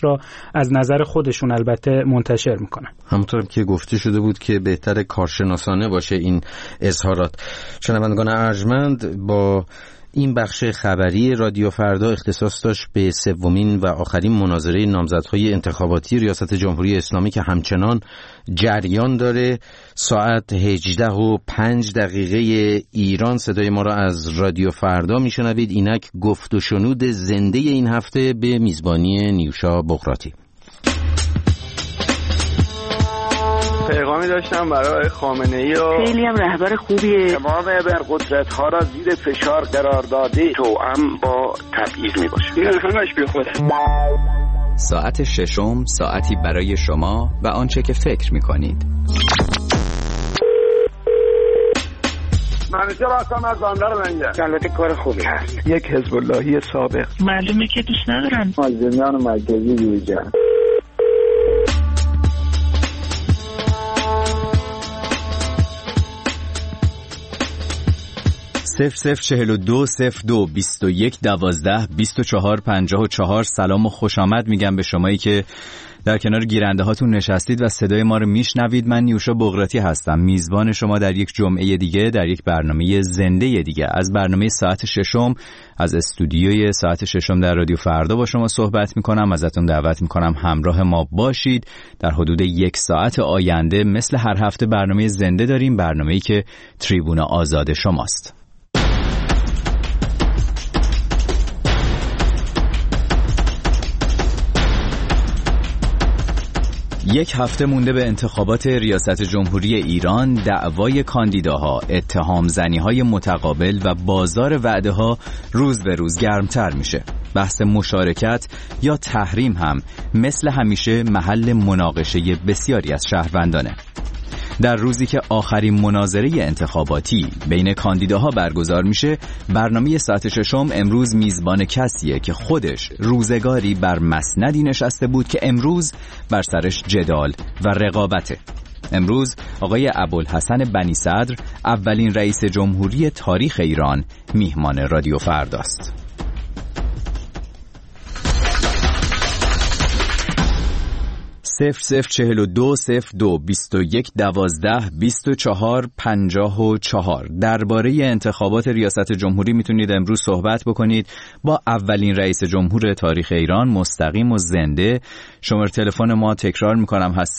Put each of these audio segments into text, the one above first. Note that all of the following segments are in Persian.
را از نظر خودشون البته منتشر میکنن. همونطور که گفته شده بود که بهتر کارشناسانه باشه این اظهارات. شنوندگان ارجمند، با این بخش خبری رادیو فردا اختصاص داشت به سومین و آخرین مناظره نامزدهای انتخاباتی ریاست جمهوری اسلامی که همچنان جریان داره. ساعت 18:05 ایران صدای ما را از رادیو فردا میشنوید. اینک گفت و شنود زنده این هفته به میزبانی نیوشا بغراتی. پیغامی داشتم برای خامنه‌ای و خیلی هم رهبر خوبیه. تمام ابرقدرت‌ها را زیر فشار قرار داده توأم با تبعیض میباشه. این همش بی خوده. ساعت ششم، ساعتی برای شما و آنچه که فکر میکنید. منیجر هستم از بندر منجر. البته کار خوبی هست. یک حزب اللهی سابق. معلومه که دوست ندارن مازندران مرکزی بیوجن. 00420221122454. سلام و خوش آمد میگم به شمایی که در کنار گیرنده هاتون نشستید و صدای ما رو میشنوید. من نیوشا بغراتی هستم، میزبان شما در یک جمعه دیگه، در یک برنامه زنده دیگه از برنامه ساعت ششم، از استودیوی ساعت ششم در رادیو فردا با شما صحبت میکنم. ازتون دعوت میکنم همراه ما باشید. در حدود 1 ساعت آینده مثل هر هفته برنامه زنده داریم، برنامه‌ای که تریبون آزاد شماست. یک هفته مونده به انتخابات ریاست جمهوری ایران. دعوای کاندیداها، اتهام زنی‌های متقابل و بازار وعده‌ها روز به روز گرمتر میشه. بحث مشارکت یا تحریم هم مثل همیشه محل مناقشه بسیاری از شهروندانه. در روزی که آخرین مناظره انتخاباتی بین کاندیداها برگزار میشه، برنامه ساعت ششم امروز میزبان کسیه که خودش روزگاری بر مسندی نشسته بود که امروز بر سرش جدال و رقابته. امروز آقای ابوالحسن بنی صدر، اولین رئیس جمهوری تاریخ ایران، میهمان رادیو فرداست. 00420221122454. درباره انتخابات ریاست جمهوری میتونید امروز صحبت بکنید با اولین رئیس جمهور تاریخ ایران، مستقیم و زنده. شماره تلفن ما تکرار میکنم هست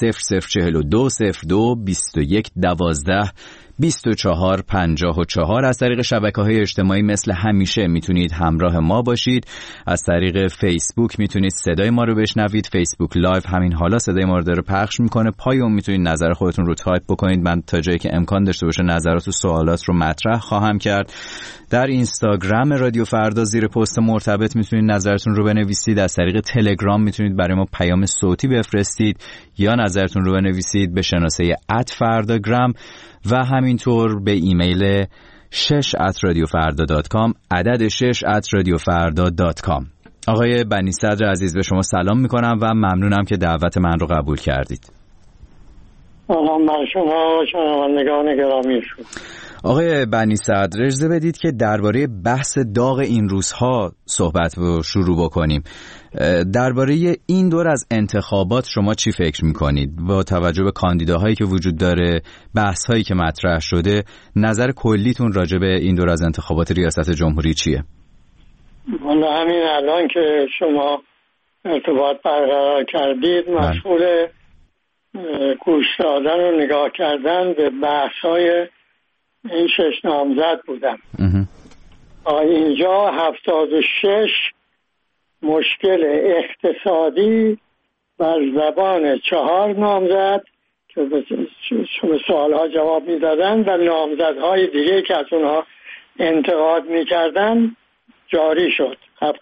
00420221122454. از طریق شبکه‌های اجتماعی مثل همیشه میتونید همراه ما باشید. از طریق فیسبوک میتونید صدای ما رو بشنوید. فیسبوک لایو همین حالا صدای ما رو داره پخش میکنه. پای اون میتونید نظر خودتون رو تایپ بکنید. من تا جایی که امکان داشته باشه نظرات و سوالات رو مطرح خواهم کرد. در اینستاگرام رادیو فردا زیر پست مرتبط میتونید نظرتون رو بنویسید. از طریق تلگرام میتونید برای ما پیام صوتی بفرستید یا نظرتون رو بنویسید به شناسه @فرdagram و همینطور به ایمیل 6@radiofarda.com، عدد 6@radiofarda.com. آقای بنی صدر عزیز، به شما سلام میکنم و ممنونم که دعوت من رو قبول کردید. سلام بر شما و شنوندگان گرامی شما. آقای بنی صدر، اجازه بدید که درباره بحث داغ این روزها صحبت و شروع بکنیم. درباره این دور از انتخابات شما چی فکر میکنید؟ با توجه به کاندیداهایی که وجود داره، بحث‌هایی که مطرح شده، نظر کلیتون راجع به این دور از انتخابات ریاست جمهوری چیه؟ والا همین الان که شما ارتباط برقرار کردید مشغول گوش دادن و نگاه کردن به بحث‌های این 6 نامزد بودم. اینجا 76 مشکل اقتصادی بر زبان 4 نامزد که به سوالها جواب میدادن و نامزدهای دیگه که از اونها انتقاد میکردن جاری شد.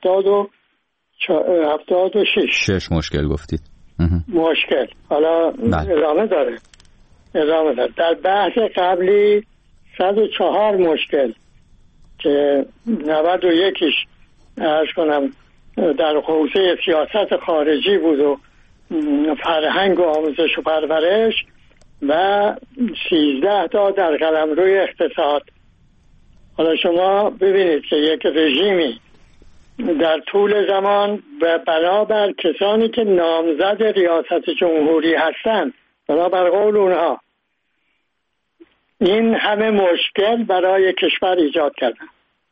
76 مشکل گفتید. مشکل. حالا ادامه داره. در بحث قبلی 104 مشکل که 91ش عرض کنم در حوزه سیاست خارجی بود و فرهنگ و آموزش و پرورش و 13 تا در قلمروی اقتصاد. حالا شما ببینید که یک رژیمی در طول زمان و بنابر کسانی که نامزد ریاست جمهوری هستند، بنابر قول اونها این همه مشکل برای کشور ایجاد کردن.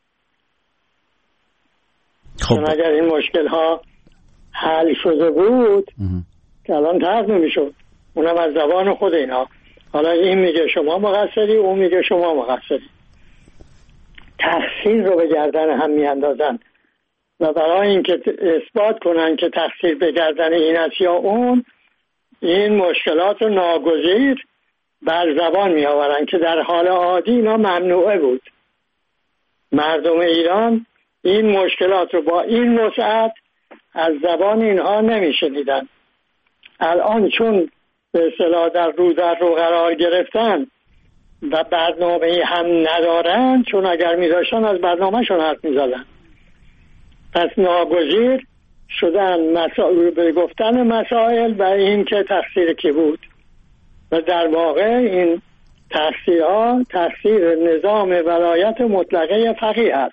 خب اگر این مشکل ها حل شده بود که الان طرح نمیشد، اونم از زبان خود اینا. حالا این میگه شما مقصری، اون میگه شما مقصری، تقصیر رو به گردن هم میاندازن و برای اینکه اثبات کنن که تقصیر به گردن این است یا اون، این مشکلات رو ناگزیر بر زبان می آورن که در حال عادی اینا ممنوعه بود. مردم ایران این مشکلات رو با این وسعت از زبان اینها نمی شنیدن. الان چون به اصطلاح در رو قرار گرفتن و برنامه هم ندارن، چون اگر می داشتن از برنامه شون حرف می زدن، پس ناگزیر شدن به گفتن مسائل و این که تقصیر کی بود. و در واقع این تقصیرها تقصیر نظام ولایت مطلقه فقیه است،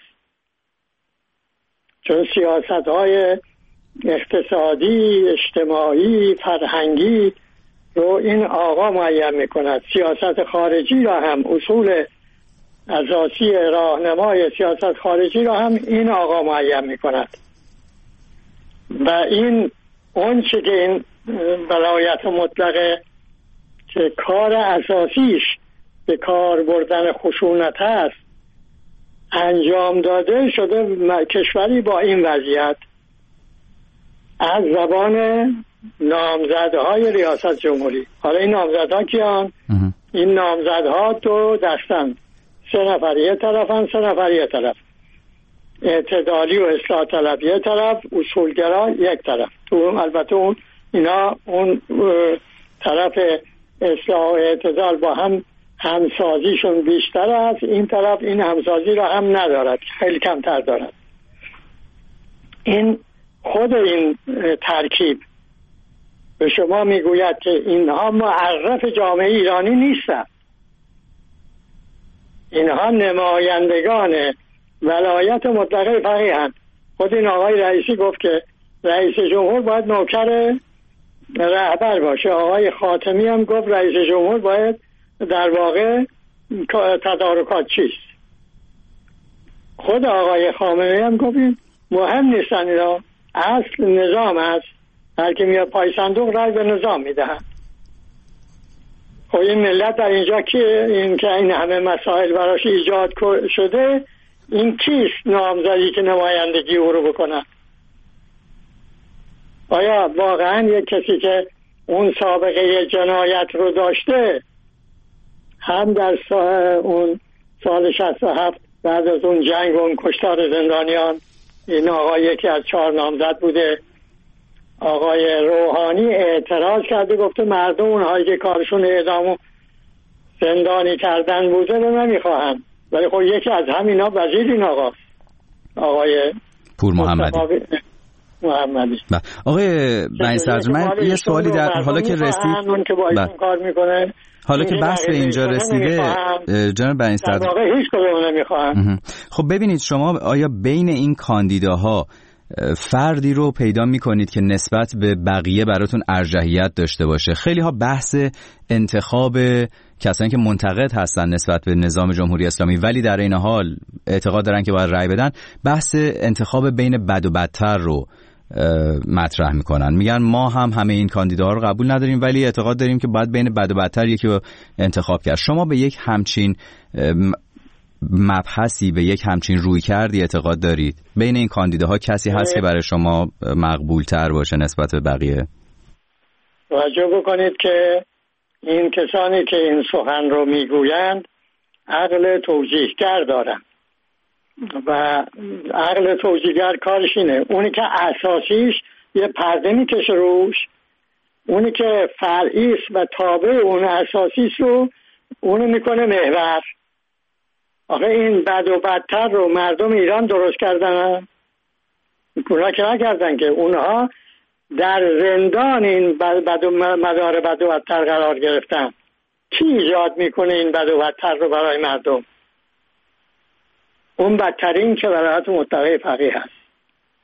چون سیاست‌های اقتصادی، اجتماعی، فرهنگی رو این آقا معین می‌کند. سیاست خارجی را هم، اصول اساسی راهنمای سیاست خارجی را هم این آقا معین می‌کند. و این اون چه که این ولایت مطلقه که کار اساسیش به کار بردن خشونت هست انجام داده شده، کشوری با این وضعیت از زبان نامزدهای ریاست جمهوری. حالا این نامزدها کیان؟ این نامزدها تو دستن، 3 نفر یه طرفن، 3 نفر یه طرف، اعتدالی و اصلاح طلب یه طرف، اصولگرا یک طرف. تو البته اون طرف اصلاح و اعتدال با هم همسازیشون بیشتر است، این طرف این همسازی را هم ندارد، خیلی کمتر دارد. این خود این ترکیب به شما میگوید که اینها معرف جامعه ایرانی نیستند، اینها نمایندگان ولایت مطلقه فقیه‌اند. خود این آقای رئیسی گفت که رئیس جمهور باید نوکر رهبر باشه، آقای خاتمی هم گفت رئیس جمهور باید در واقع تدارکات چیست. خود آقای خامنه‌ای هم گفت مهم نیستن، اینا اصل نظام است، هر کی میاد پای صندوق رای به نظام میدهن. خب این ملت در اینجا که این همه مسائل براش ایجاد شده، این کیست نامزدی که نمایندگی او رو بکنن؟ آیا واقعا یک کسی که اون سابقه جنایت رو داشته، هم در اون سال 67 بعد از اون جنگ و اون کشتار زندانیان، این آقای یکی از 4 نامزد بوده، آقای روحانی اعتراض کرده، گفته مردم اونهایی که کارشون اعدام و زندانی کردن بوده رو نمیخواهن. ولی خب یکی از همینا وزیر این آقای پور محمدی. آقای بنی‌صدر، من یه سوالی در حالا که رسید که با این کار میکنه، حالا که بحث اینجا رسیده جناب بنی‌صدر، در واقع هیچ کدوم نمیخوان. خب ببینید شما آیا بین این کاندیداها فردی رو پیدا میکنید که نسبت به بقیه براتون ارجحیت داشته باشه؟ خیلی ها بحث انتخاب کسانی که منتقد هستن نسبت به نظام جمهوری اسلامی ولی در این حال اعتقاد دارن که باید رأی بدن، بحث انتخاب بین بد و بدتر رو مطرح میکنن. میگن ما هم همه این کاندیداها رو قبول نداریم ولی اعتقاد داریم که باید بین بد و بدتر یکی رو انتخاب کرد. شما به یک همچین مبحثی، به یک همچین رویکردی اعتقاد دارید؟ بین این کاندیداها کسی هست که برای شما مقبول تر باشه نسبت به بقیه؟ توجه بکنید که این کسانی که این سخن رو میگویند عقل توجیهگر دارن و عقل توجیهگر کارش اینه، اونی که اساسیش یه پرده میکشه روش، اونی که فرعیش و تابع اون اساسیش رو اونو میکنه محور. آخه این بد و بدتر رو مردم ایران درست کردن؟ اونا که نکردن، که اونها در زندان این مدار بد و بدتر قرار گرفتن. کی ایجاد میکنه این بد و بدتر رو برای مردم؟ اون بدترین که ولایت مطلقه فقیه هست.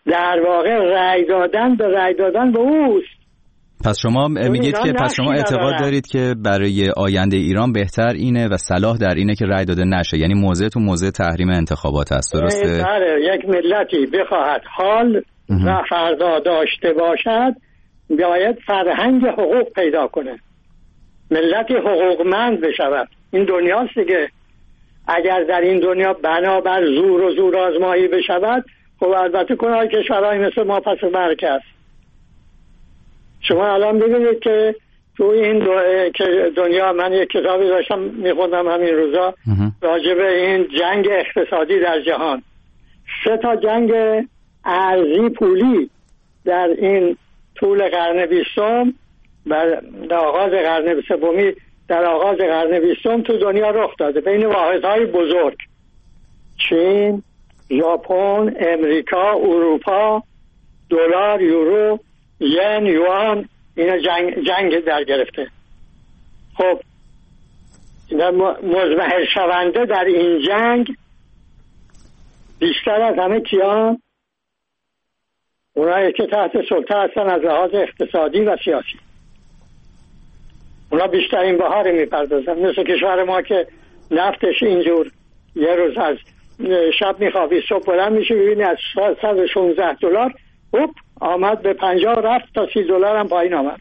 در واقع رأی دادن به اوست. پس شما میگید که شما اعتقاد دارید که برای آینده ایران بهتر اینه و صلاح در اینه که رأی داده نشه، یعنی موضعتون موضع تحریم انتخابات است، درسته؟ بله، یک ملتی بخواهد حال و فردا داشته باشد باید فرهنگ حقوق پیدا کنه، ملتی حقوقمند بشود. این دنیاست دیگه. اگر در این دنیا بنابر زور و زور آزمایی بشود، خب البته کنار کشورهای مثل ما پس برک است. شما الان ببینید که تو این دنیا، من یک کتابی داشتم میخوندم همین روزا راجع به این جنگ اقتصادی در جهان. 3 جنگ ارزی پولی در این طول قرن 20 و در آغاز قرن 20 در آغاز قرن 20 تو دنیا رخ داده بین واحدهای بزرگ: چین، ژاپن، امریکا، اروپا، دلار، یورو، ین، یوان. اینا جنگ در گرفته. خب مزمحل شونده در این جنگ بیشتر از همه کیان؟ اونایی که تحت سلطه هستن از لحاظ اقتصادی و سیاسی. اونا بیشترین بهار میپردازن. مثل کشور ما که نفتش اینجور یه روز از شب میخوابی صبح بلند میشه ببینی از $116 آمد به 50 رفت تا $30 هم پایین آمد.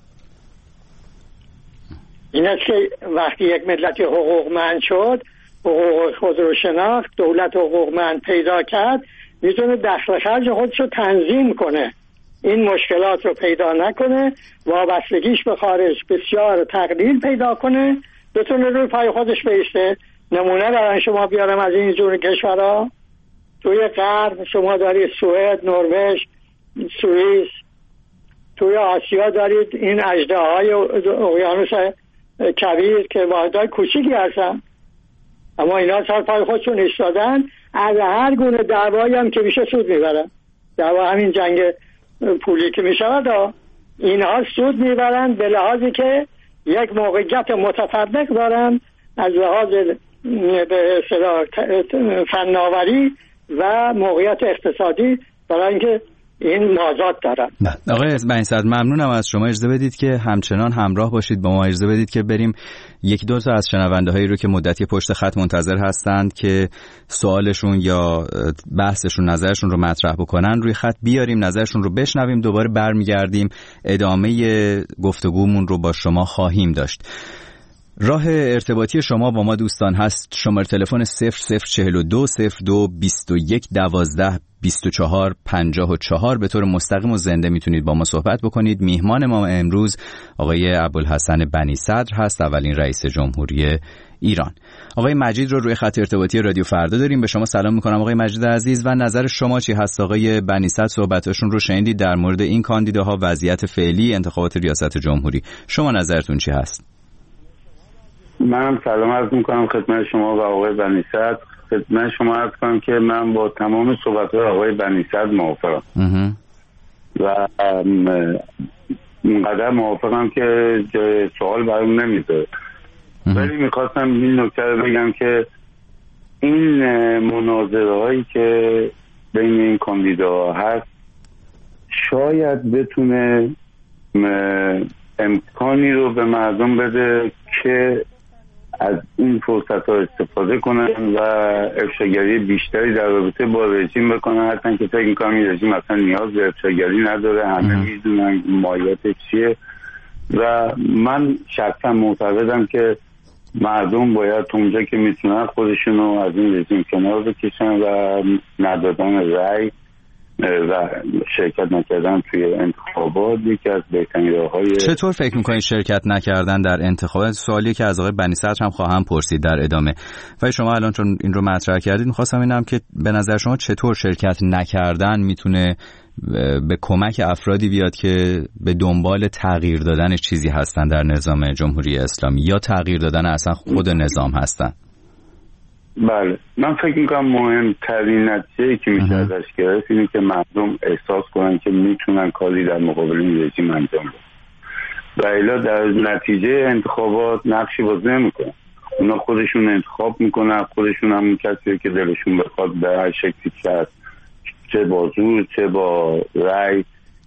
این است که وقتی یک ملت حقوقمند شد، حقوق خود رو شناخت، دولت حقوقمند پیدا کرد، میتونه دخل خرج خودش رو تنظیم کنه، این مشکلات رو پیدا نکنه، وابستگیش به خارج بسیار تقلیل پیدا کنه، بتونه روی پای خودش بایسته. نمونه برای شما بیارم از این جور کشورها. توی غرب شما دارید سوئد، نروژ، سوئیس. توی آسیا دارید این اژدهاهای اقیانوس کبیر که واحدهای کوچیکی هستن، اما اینا سر پای خودشون ایستادن، از هر گونه دعوایی هم که میشه سود میبرن. دعوا همین جنگ پولی که میشود، اینها سود میبرن به لحاظی که یک موقعیت متفرق دارن از لحاظ به اصطلاح فناوری و موقعیت اقتصادی، برای اینکه این مازاد دارن. آقای بنی‌صدر، ممنونم از شما. اجازه بدید که همچنان همراه باشید با ما. اجازه بدید که بریم 1-2 تا از شنونده هایی رو که مدتی پشت خط منتظر هستند که سوالشون یا بحثشون، نظرشون رو مطرح بکنن روی خط بیاریم، نظرشون رو بشنویم، دوباره برمیگردیم ادامه گفتگومون رو با شما خواهیم داشت. راه ارتباطی شما با ما دوستان هست شماره تلفن 0042 02 21 12 24 54. به طور مستقیم و زنده میتونید با ما صحبت بکنید. میهمان ما امروز آقای ابوالحسن بنی‌صدر هست، اولین رئیس جمهوری ایران. آقای مجید رو روی خط ارتباطی رادیو فردا داریم. به شما سلام میکنم آقای مجید عزیز و نظر شما چی هست؟ آقای بنی‌صدر صحبتاشون رو شنیدید در مورد این کاندیداها، وضعیت فعلی انتخابات ریاست جمهوری. شما نظرتون چی هست؟ من سلام عرض میکنم خدمت شما و آقای بنی‌صدر. خدمت شما عرض کنم که من با تمام صحبت‌های آقای بنی‌صدر موافقم و اینقدر موافقم که جای سوال برام نمیذاره. ولی میخواستم این نکته رو بگم که این مناظره‌هایی که بین این کاندیداها هست شاید بتونه امکانی رو به مردم بده که از این فرصت ها استفاده کنن و افشاگری بیشتری در رابطه با رژیم بکنن، هستن که فکر میکنم این رژیم اصلا نیاز به افشاگری نداره، همه میدونن ماهیتش چیه و من شخصا معتقدم که مردم باید اونجا که میتونن خودشونو از این رژیم کنار بکشن و ندادن رأی و شرکت نکردن توی انتخابات یکی از بهترین راه‌های. چطور فکر می‌کنید شرکت نکردن در انتخابات؟ سوالی که از آقای بنی‌صدر هم خواهم پرسید در ادامه. و شما الان چون این رو مطرح کردید می‌خواستم ببینم که به نظر شما چطور شرکت نکردن میتونه به کمک افرادی بیاد که به دنبال تغییر دادن چیزی هستن در نظام جمهوری اسلامی یا تغییر دادن اصلا خود نظام هستن؟ بله، من فکر میکنم مهمترین نتیجه‌ای که میشه ازش گرفت اینه که مردم احساس کنن که میتونن کاری در مقابل این رژیم انجام بدن و الا در نتیجه انتخابات نقشی بازی نمیکنن. اونا خودشون انتخاب میکنن، خودشون همون کسی که دلشون بخواد به هر شکلی که چه با زور، چه با رأی،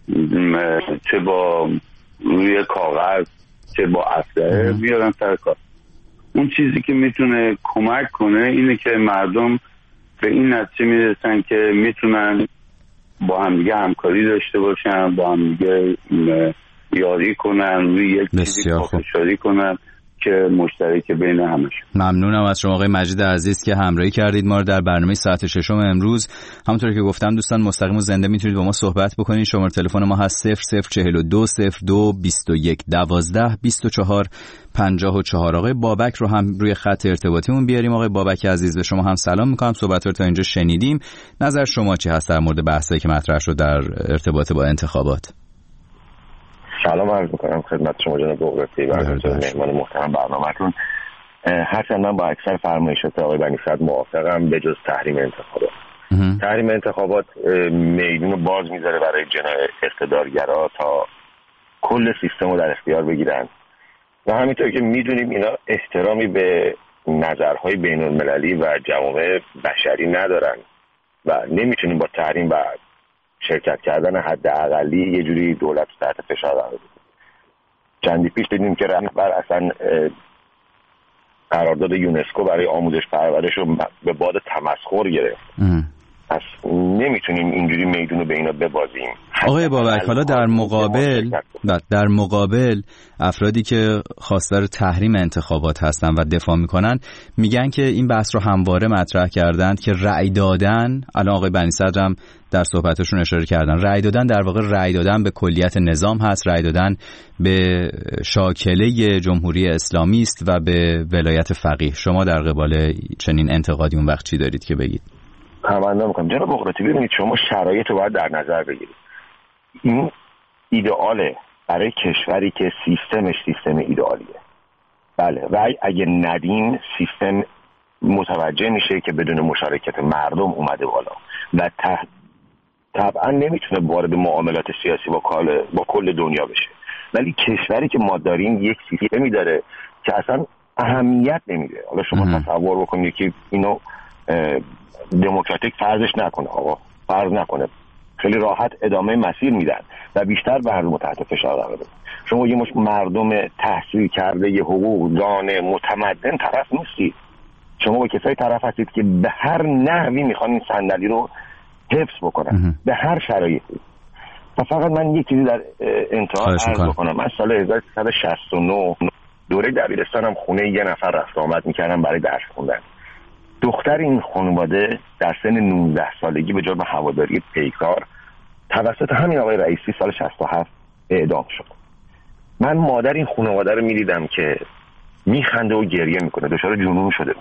چه با روی کاغذ، چه با اسلحه میارن سر کار. اون چیزی که میتونه کمک کنه اینه که مردم به این نتیجه میرسن که میتونن با همدیگه همکاری داشته باشن، با همدیگه یاری کنن، روی یک چیزی پافشاری کنن که مشترک بین همش. ممنونم از شما آقای مجید عزیز که همراهی کردید ما رو در برنامه ساعت ششم امروز. همونطور که گفتم دوستان مستقیم و زنده میتونید با ما صحبت بکنید. شماره تلفن ما هست 0042 02 21 12 24 54. آقای بابک رو هم روی خط ارتباطیمون بیاریم. آقای بابک عزیز به شما هم سلام میکنم. صحبت رو تا اینجا شنیدیم. نظر شما چی هست در مورد بحثی که مطرح شد در ارتباط با انتخابات؟ سلام عرض میکنم خدمت شما جناب بغرتی و مهمان محترم برنامه‌تون. هرچند من با اکثر فرمایشات آقای بنی صدر موافقم به جز تحریم انتخابات. تحریم انتخابات میدون باز میذاره برای اقتدارگرا تا کل سیستم رو در اختیار بگیرن و همینطور که میدونیم اینا احترامی به نظرهای بین المللی و جوامع بشری ندارن و نمیتونیم با تحریم و شرکت کردن حداقلی یه جوری دولت تحت فشار قرار بده. چندی پیش دیدیم که رهبر اصلا قرارداد یونسکو برای آموزش پرورش رو به باد تمسخر گرفت. پس نمیتونیم اینجوری میدونو به اینا ببازیم. آقای بابک حالا در مقابل افرادی که خواستار تحریم انتخابات هستن و دفاع میکنن میگن که این بحث رو همواره مطرح کردند که رأی دادن، الان آقای بنی صدر هم در صحبتشون اشاره کردن، رأی دادن در واقع رأی دادن به کلیت نظام هست، رأی دادن به شاکله جمهوری اسلامی است و به ولایت فقیه. شما در قبال چنین انتقادی اون وقت چی دارید که بگید؟ تمنا میکنم جناب بغراتی. ببینید شما شرایط رو باید در نظر بگیرید. این ایدئاله برای کشوری که سیستمش سیستم ایدئالیه. بله رأی اگه ندیم سیستم متوجه میشه که بدون مشارکت مردم اومده بالا و طبعا نمیتونه وارد معاملات سیاسی با کل دنیا بشه. ولی کشوری که ما داریم یک سیستمی داره که اصلا اهمیت نمیده. حالا شما تصور بکنید که اینو دموکراتیک فرضش نکنه، آقا فرض نکنه، خیلی راحت ادامه مسیر میدن و بیشتر مردم تحت فشار قرار بدن. شما یه مش مردم تحصیل کرده یه حقوقدان متمدن طرف نیستید. شما با کسایی طرف هستید که به هر نحوی میخوان این صندلی رو حفظ بکنن به هر شرایطی. و فقط من یک چیزی در انتها عرض بکنم. من سال 1369 دوره دبیرستانم خونه یه نفر رفت آمد میکردم برای درس خوندن. دختر این خانواده در سن 19 سالگی به جرم هواداری پیکار توسط همین آقای رئیسی سال 67 اعدام شد. من مادر این خانواده رو می‌دیدم که میخنده و گریه میکنه، دچار جنون شده.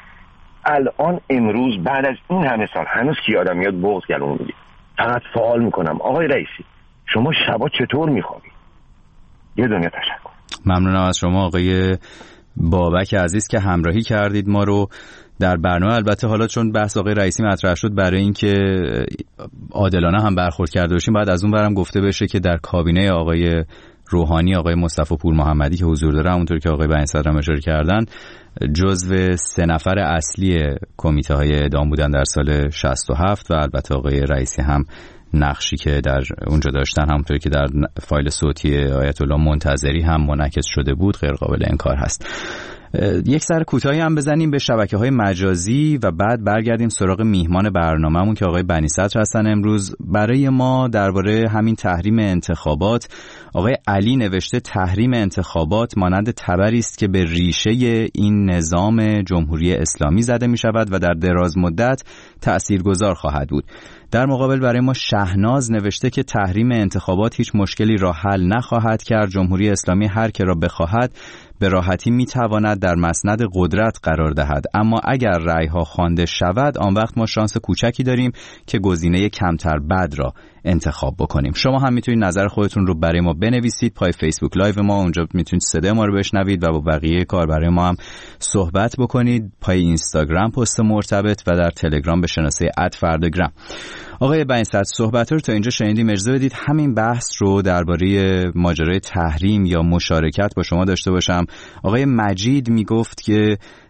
الان امروز بعد از این همه سال هنوز کی آدم میاد بغض گلوم میگه. فقط سوال میکنم آقای رئیسی شما شبا چطور میخوابی؟ یه دنیا تشکر. ممنونم از شما آقای بابک عزیز که همراهی کردید ما رو در برنامه. البته حالا چون بحث آقای رئیسی مطرح شد برای اینکه عادلانه هم برخورد کرده باشیم بعد از اون برم گفته بشه که در کابینه آقای روحانی آقای مصطفی پور محمدی که حضور داره همونطور که آقای بنی صدر هم اشاره کردن جزو 3 نفر اصلی کمیته های اعدام بودن در سال 67 و البته آقای رئیسی هم نقشی که در اونجا داشتن همونطور که در فایل صوتی آیت الله منتظری هم منعکس شده بود غیر قابل انکار هست. یک سر کوتاهی هم بزنیم به شبکه‌های مجازی و بعد برگردیم سراغ میهمان برنامه‌مون که آقای بنی صدر هستن. امروز برای ما درباره همین تحریم انتخابات آقای علی نوشته تحریم انتخابات مانند تبری است که به ریشه این نظام جمهوری اسلامی زده می‌شود و در دراز مدت تأثیرگذار خواهد بود. در مقابل برای ما شهناز نوشته که تحریم انتخابات هیچ مشکلی را حل نخواهد کرد. جمهوری اسلامی هر که را بخواهد به راحتی میتواند در مسند قدرت قرار دهد، اما اگر رأی‌ها خوانده شود آن وقت ما شانس کوچکی داریم که گزینه کمتر بد را انتخاب بکنیم. شما هم میتونید نظر خودتون رو برای ما بنویسید پای فیسبوک لایو ما، اونجا میتونید صدای ما رو بشنوید و با بقیه کار برای ما هم صحبت بکنید. پای اینستاگرام پست مرتبط و در تلگرام به شناسه @فرداگرام. آقای بنی صدر صحبت رو تا اینجا شنیدیم. اجازه بدید همین بحث رو درباره ماجرای تحریم یا مشارکت با شما داشته باشم. آقای مجید میگفت که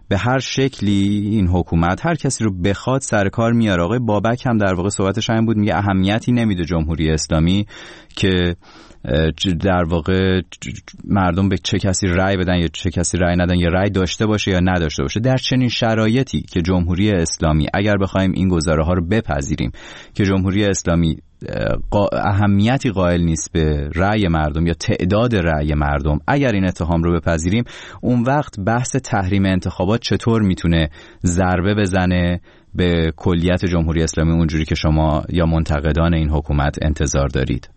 به هر شکلی این حکومت هر کسی رو بخواد سر کار میاره. آقای بابک هم در واقع صحبتش همین بود، میگه اهمیتی نمیده جمهوری اسلامی که در واقع مردم به چه کسی رأی بدن یا چه کسی رأی ندن، یا رأی داشته باشه یا نداشته باشه. در چنین شرایطی که جمهوری اسلامی، اگر بخوایم این گزاره ها رو بپذیریم که جمهوری اسلامی اهمیتی قائل نیست به رأی مردم یا تعداد رأی مردم، اگر این اتهام رو بپذیریم، اون وقت بحث تحریم انتخابات چطور میتونه ضربه بزنه به کلیت جمهوری اسلامی اونجوری که شما یا منتقدان این حکومت انتظار دارید؟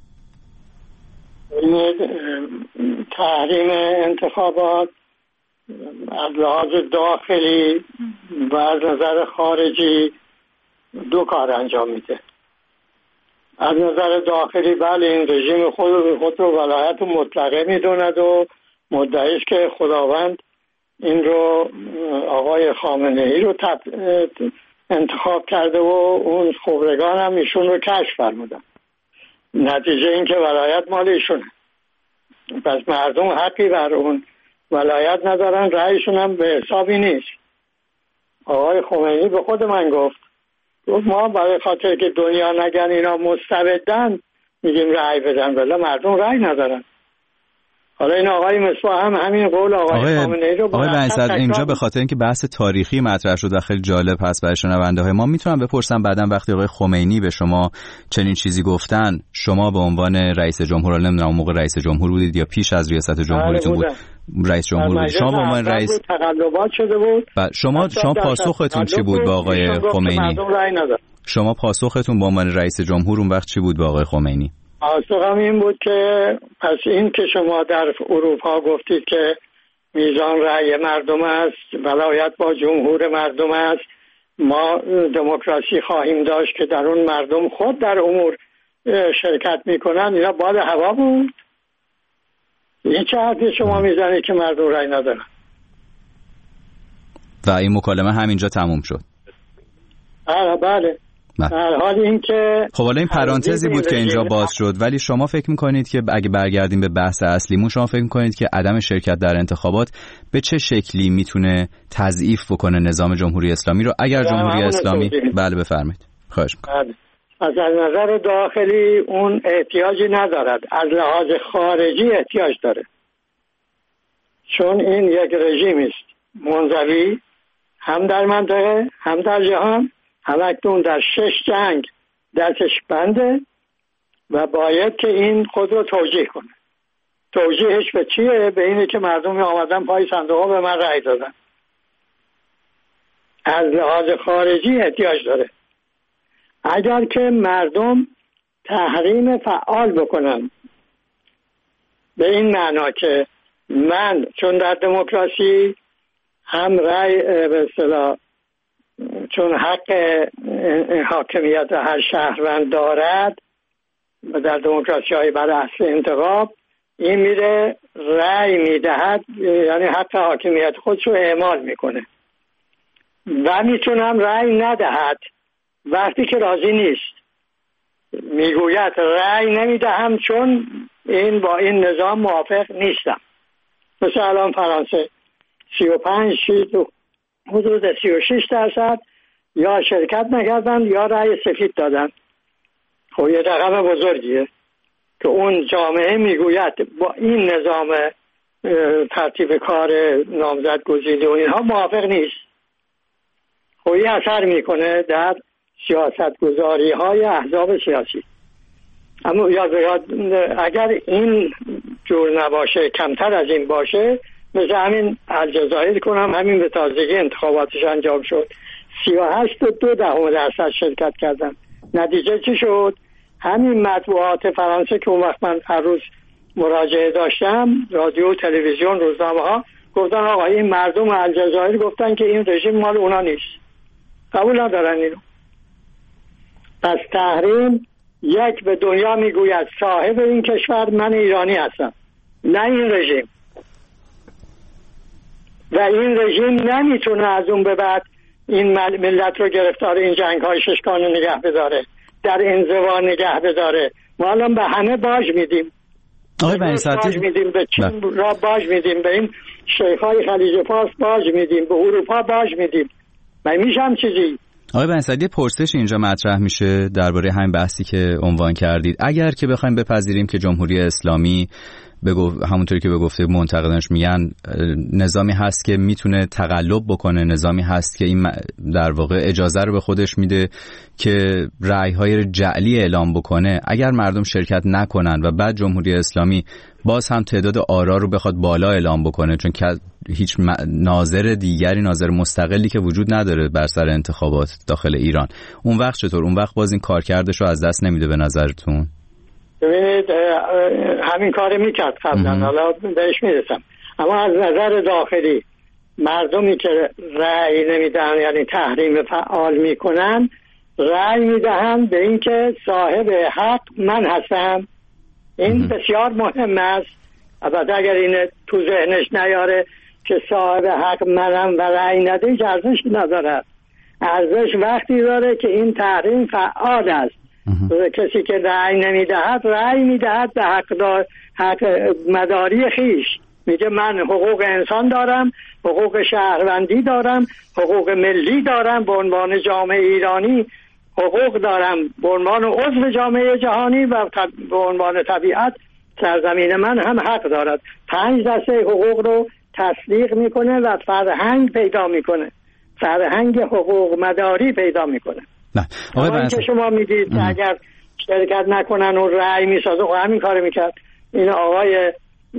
تحریم انتخابات از لحاظ داخلی و از نظر خارجی دو کار انجام میده. از نظر داخلی بله، این رژیم خود رو ولایت مطلقه میدوند و مدعی است که خداوند این رو، آقای خامنه ای رو انتخاب کرده و اون خبرگان هم ایشون رو کشف فرمودن. نتیجه این که ولایت مال ایشونه، پس مردم حقی بر اون ولایت ندارن، رأیشون هم به حسابی نیست. آقای خمینی به خود من گفت ما برای خاطر که دنیا نگن اینا مستبدن میگیم رأی بدن، ولی مردم رأی ندارن. حالا این آقای مصباح هم همین قول آقای خامنه‌ای رو آقای بنی‌صدر اینجا به خاطر اینکه بحث تاریخی مطرح شد و خیلی جالب هست برای شنونده‌های ما، میتونم بپرسم بعداً وقتی آقای خمینی به شما چنین چیزی گفتن، شما به عنوان رئیس جمهور، نمیدونم اون موقع رئیس جمهور بودید یا پیش از ریاست جمهوریتون بود رئیس جمهور بودید، شما به عنوان رئیس تقلبات شده بود، شما پاسختون چی بود با آقای خمینی؟ شما پاسختون به عنوان رئیس جمهور اون وقت چی بود با آقای خمینی؟ پاسخم این بود که پس این که شما در اروپا گفتید که میزان رأی مردم است، ولایت با جمهور مردم است، ما دموکراسی خواهیم داشت که در اون مردم خود در امور شرکت میکنن، اینا باد هوا بود. این چه حرفی شما میزنید که مردم رأی ندارن؟ و این مکالمه همینجا تموم شد. بله. در حال این که خب حالا این پرانتزی بود که اینجا باز شد، ولی شما فکر میکنید که اگه برگردیم به بحث اصلیمون، شما فکر میکنید که عدم شرکت در انتخابات به چه شکلی میتونه تضعیف بکنه نظام جمهوری اسلامی رو اگر جمهوری اسلامی بله بفرمایید. خواهش میکنم. از نظر داخلی اون احتیاجی ندارد، از لحاظ خارجی احتیاج داره، چون این یک رژیم است منزوی هم در منطقه هم در جهان، همکنون در 6 جنگ دستش بنده و باید که این خود رو توجیه کنه. توجیهش به چیه؟ به اینه که مردم آمدن پای صندوق به من رأی دادن. از لحاظ خارجی احتیاج داره. اگر که مردم تحریم فعال بکنن به این معنا که من چون در دموکراسی هم رأی به اصطلاح چون حق حاکمیت هر شهروند دارد و در دموکراسی های بر اصل انتخاب این میره رأی میدهد، یعنی حق حاکمیت خودشو اعمال میکنه و میتونم رأی ندهد وقتی که راضی نیست، میگوید رأی نمیدهم چون این با این نظام موافق نیستم. مثل الان فرانسه 35 حدود 36% یا شرکت نکردن یا رأی سفید دادن. خب یه رقم بزرگیه که اون جامعه میگوید با این نظام ترتیب کار نامزدگزینی و اینها موافق نیست. خب این اثر میکنه در سیاست گذاری های احزاب سیاسی. اما اگر این جور نباشه، کمتر از این باشه، مثل همین الجزایر کنم، همین به تازگی انتخاباتش انجام شد 38.2% شرکت کردن. نتیجه چی شد؟ همین مطبوعات فرانسه که اون وقت من هر روز مراجعه داشتم، رادیو، تلویزیون، روزنامه ها، گفتن آقا این مردم الجزایر گفتن که این رژیم مال اونا نیست، قبول ندارن اینو. پس تحریم یک به دنیا میگوید صاحب این کشور من ایرانی هستم، نه این رژیم. و این رژیم نمیتونه از اون به بعد این ملت رو گرفتار این جنگ های ششگانه نگه بداره، در انزوا نگه بداره. ما الان به همه باج میدیم، آقای بنی صدر باج میدیم به چین، را باج میدیم به این شیخ‌های خلیج فارس، باج میدیم به اروپا، باج میدیم. من میشم چیزی. آقای بنی صدر، یه پرسش اینجا مطرح میشه درباره همین بحثی که عنوان کردید. اگر که بخوایم بپذیریم که جمهوری اسلامی همونطوری که به گفته منتقدانش میگن نظامی هست که میتونه تقلب بکنه، نظامی هست که این در واقع اجازه رو به خودش میده که رأی‌های جعلی اعلام بکنه، اگر مردم شرکت نکنن و بعد جمهوری اسلامی باز هم تعداد آرا رو بخواد بالا اعلام بکنه، چون که هیچ ناظر دیگری، ناظر مستقلی که وجود نداره بر سر انتخابات داخل ایران، اون وقت چطور؟ اون وقت باز این کارکردش رو از دست نمیده به نظرتون؟ ببینید همین کار میکرد قبلا، حالا بهش میرسم. اما از نظر داخلی مردمی که رأی نمیدن، یعنی تحریم فعال میکنن، رأی میدهن به اینکه صاحب حق من هستم. این بسیار مهم است. البته اگر این تو ذهنش نیاره که صاحب حق منم و رأی نده، هیچ ارزشی نداره. ارزش وقتی داره که این تحریم فعال است. کسی که رأی نمیدهد، رأی میدهد به حق مداری خیش. میگه من حقوق انسان دارم، حقوق شهروندی دارم، حقوق ملی دارم، به عنوان جامعه ایرانی حقوق دارم، به عنوان عضو جامعه جهانی و به عنوان طبیعت سرزمین من هم حق دارد. 5 دسته حقوق رو تصدیق میکنه و فرهنگ پیدا میکنه، فرهنگ حقوق مداری پیدا میکنه. نه آقای که شما میگید که اگر شرکت نکنن و رأی میسازه، خب همین کار میکرد. این آقای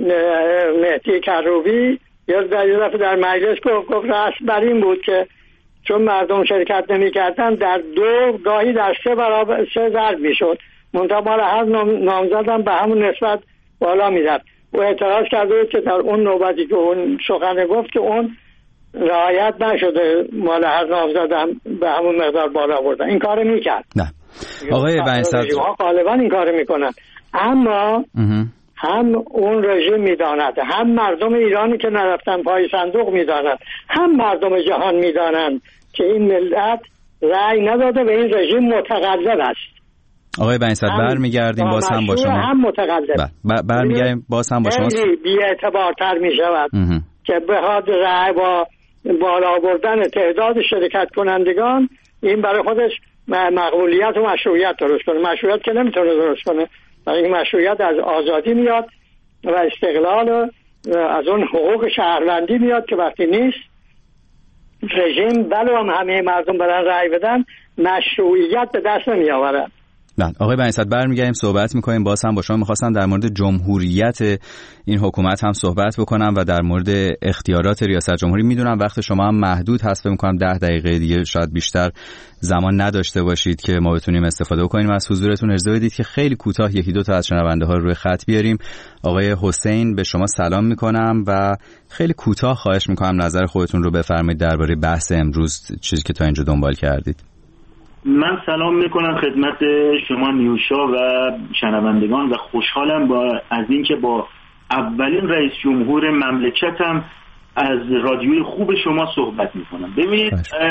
مهدی کروبی یا دفعه در مجلس گفت رسم بر این بود که چون مردم شرکت نمیکردن در 2 گاهی در 3 برابر 3 ضرب میشد، منتها مال هر نامزدم به همون نسبت بالا میرفت. و اعتراض کرده که در اون نوبتی که اون سخن گفت که اون رعایت نشده، مال هر نامزدم به همون مقدار بالا بردن. این کار میکرد. نه آقای بنی صدر غالبا این کار میکنن، اما هم اون رژیم میداند، هم مردم ایرانی که نرفتن پای صندوق میدانند، هم مردم جهان میدانند که این ملت رأی نداده و این رژیم متقلب است. آقای بنی صدر برمیگردیم باز هم با شما، هم متقلب برمیگردیم باز هم با شما. خیلی بی‌اعتبارتر میشود که بخواد رأی با بالا بردن تعداد شرکت کنندگان این برای خودش مقبولیت و مشروعیت درست کنه. مشروعیت که نمیتونه درست کنه، این مشروعیت از آزادی میاد و استقلال از اون حقوق شهروندی میاد که وقتی نیست رژیم بلو هم همه مردم برن رأی بدن مشروعیت به دست نمی آورد. بله آقای بنی صدر برمیگردیم صحبت میکنیم باز هم با شما. میخواستم در مورد جمهوریت این حکومت هم صحبت بکنم و در مورد اختیارات ریاست جمهوری. میدونم وقت شما هم محدود هست، فکر میکنم 10 دقیقه دیگه شاید بیشتر زمان نداشته باشید که ما بتونیم استفاده کنیم از حضورتون. اجازه بدید که خیلی کوتاه 1-2 تا از شنونده ها رو روی خط بیاریم. آقای حسین به شما سلام میکنم و خیلی کوتاه خواهش میکنم نظر خودتون رو بفرمایید درباره بحث امروز، چیزی که تا اینجا دنبال کردید. من سلام میکنم خدمت شما نیوشا و شنوندگان و خوشحالم از اینکه با اولین رئیس جمهور مملکتم از رادیوی خوب شما صحبت میکنم. ببینید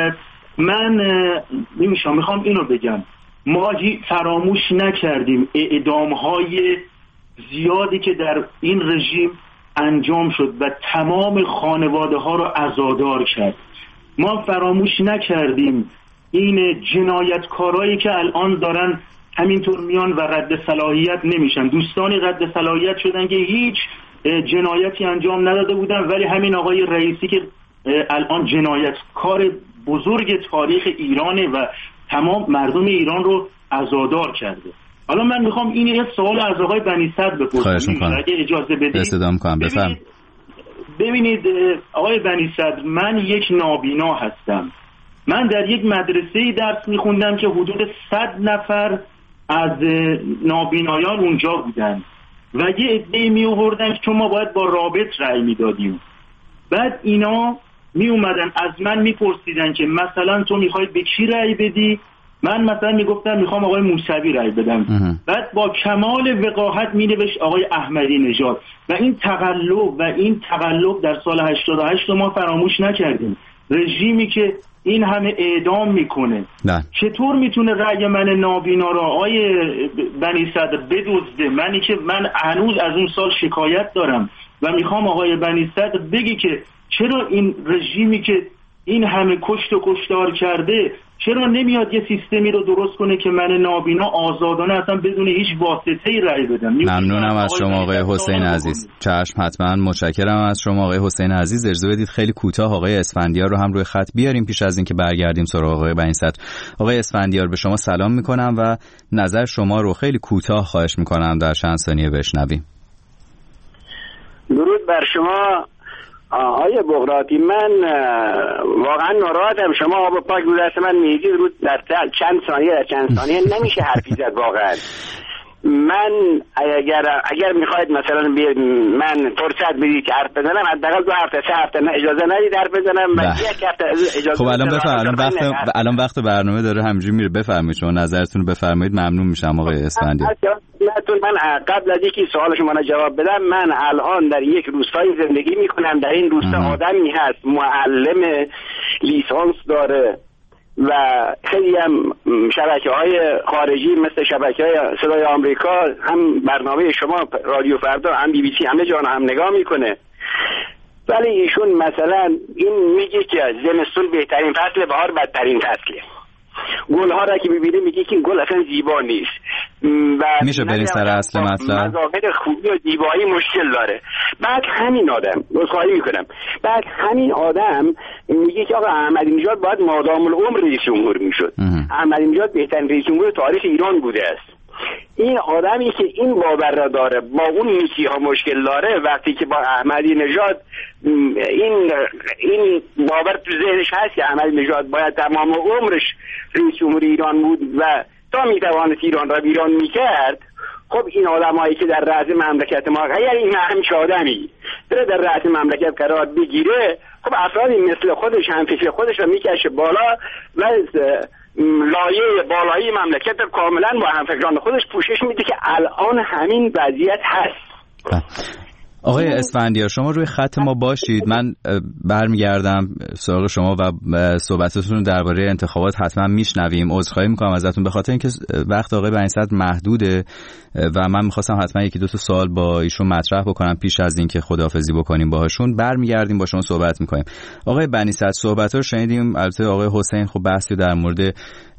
من نیوشا میخوام اینو بگم، ما فراموش نکردیم اعدامهای زیادی که در این رژیم انجام شد و تمام خانواده ها رو عزادار کرد. ما فراموش نکردیم این جنایتکارایی که الان دارن همینطور میان و رد صلاحیت نمیشن. دوستانی رد صلاحیت شدن که هیچ جنایتی انجام نداده بودن، ولی همین آقای رئیسی که الان جنایتکار بزرگ تاریخ ایرانه و تمام مردم ایران رو عزادار کرده. حالا من میخوام این یه سوال از آقای بنی صدر بپرسم اگه اجازه بدید. ببینید آقای بنی صدر، من یک نابینا هستم. من در یک مدرسه‌ای درس می‌خوندم که حدود 100 نفر از نابینایان اونجا بودن و یه عده‌ای می‌آوردن که چون ما باید با رابط رأی میدادیم. بعد اینا میومدن از من میپرسیدن که مثلا تو میخوای به کی رأی بدی؟ من مثلا میگفتم میخوام آقای موسوی رأی بدم. بعد با کمال وقاحت مینوشت آقای احمدی نژاد. و این تقلب در سال 88 ما فراموش نکردیم. رژیمی که این همه اعدام میکنه؟ چطور میتونه رأی من نابینا را آقای بنی صدر بدزده؟ من هنوز از اون سال شکایت دارم و میخوام آقای بنی صدر بگی که چرا این رژیمی که این همه کشت و کشتار کرده چرا نمیاد یه سیستمی رو درست کنه که من نابینا آزادانه اصلا بدون هیچ واسطه‌ای رأی بدم. ممنونم از شما آقای حسین عزیز. چشم، حتما متشکرم از شما آقای حسین عزیز. اجازه بدید خیلی کوتاه آقای اسفندیار رو هم روی خط بیاریم پیش از اینکه برگردیم سراغ آقای بنی صدر. آقای اسفندیار به شما سلام میکنم و نظر شما رو خیلی کوتاه خواهش میکنم در چند ثانیه بشنویم. درود بر شما آقای بغراتی. من واقعا ناراحتم. شما آب پاک رو دست من میگید رو در چند ثانیه نمیشه حرفی زد واقعا. من اگر میخواید مثلا من فرصت بدید که حرف بزنم، حداقل 2 هفته 3 هفته اجازه ندید حرف بزنم. من 1 هفته اجازه. خب الان وقت برنامه داره همینجوری میره. بفرمایید شما نظرتون رو بفرمایید. ممنون میشم آقای اسفندیار. من قبل از اینکه سوال شما را جواب بدم، من الان در یک روستایی زندگی میکنم. در این روستا آدمی هست معلم لیسانس داره و خیلی هم شبکه‌های خارجی مثل شبکه‌های صدای آمریکا، هم برنامه شما رادیو فردا، هم بی بی سی، همه جا هم نگاه میکنه. ولی ایشون مثلا این میگه که زمستون بهترین فصل، بهار بدترین فصله. گل‌ها را که می‌بینی میگه که این گل اصلا زیبا نیست. و میشه برین سر اصل مطلب. مظاهر خوبی و زیبایی مشکل داره. بعد همین آدم عذرخواهی میکنم، بعد همین آدم میگه که آقا احمدی نژاد باید مادام العمر رئیس جمهور میشد. احمدی نژاد بهترین رئیس جمهور تاریخ ایران بوده است. این آدمی که این باور را داره با اون نیکی ها مشکل داره، وقتی که با احمدی نژاد این باور تو ذهنش هست که احمدی نژاد باید تمام عمرش رئیس جمهور ایران بود و تا میتوانست ایران را ویران میکرد، خب این آدمایی که در رأس مملکت ما، اگر این همچه آدمی در رأس مملکت قرار بگیره، خب افرادی مثل خودش، همفکر خودش را میکشه بالا و لایه بالایی مملکت کاملا با همفکران خودش پوشش میده که الان همین وضعیت هست. آقای اسفندیار شما روی خط ما باشید. من برمیگردم سراغ شما و صحبتتون درباره انتخابات حتما میشنویم. عذرخواهی میکنم ازتون به خاطر اینکه وقت آقای بنی صدر محدوده و من میخواستم حتما 1-2 سوال با ایشون مطرح بکنم پیش از اینکه خداحافظی بکنیم باهاشون. برمیگردیم با شما صحبت میکنیم. آقای بنی صدر صحبت‌ها رو شنیدیم. البته آقای حسین خب بحثی در مورد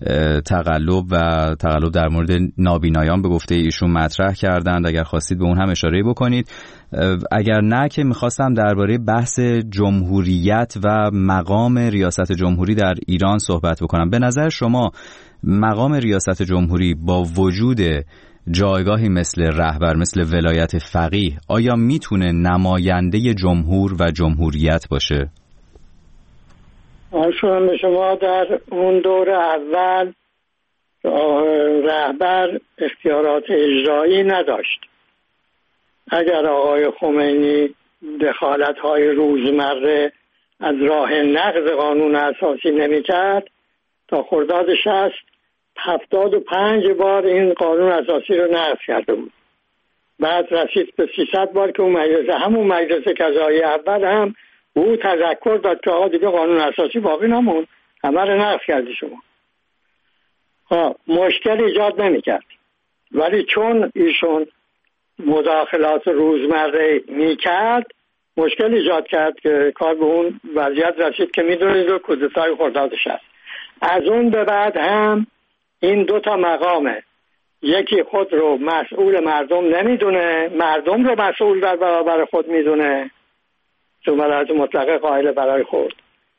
تقلب در مورد نابینایان به گفته ایشون مطرح کردند. اگر خواستید به اون هم اشاره بکنید. اگر نه که میخواستم درباره بحث جمهوریت و مقام ریاست جمهوری در ایران صحبت بکنم. به نظر شما مقام ریاست جمهوری با وجود جایگاهی مثل رهبر، مثل ولایت فقیه، آیا میتونه نماینده جمهور و جمهوریت باشه؟ آشون به شما در اون دور اول رهبر اختیارات اجرایی نداشت. اگر آقای خمینی دخالت‌های روزمره از راه نقض قانون اساسی نمی‌کرد، تا خرداد 60 75 بار این قانون اساسی رو نقض کرده بود. بعد رسید به 300 بار که همون مجلس قضایی اول هم او تذکر داد که آقا دیگه قانون اساسی باقی نمون، همه رو نقض کردی شما. مشکل ایجاد نمی‌کرد. ولی چون ایشون مداخلات روزمره میکرد، مشکل ایجاد کرد که کار به اون وضعیت رسید که میدونید و کودتای خرداد 60. از اون به بعد هم این 2 مقامه، یکی خود رو مسئول مردم نمیدونه، مردم رو مسئول در برابر خود میدونه، چون ولایت مطلقه قائل برای خود.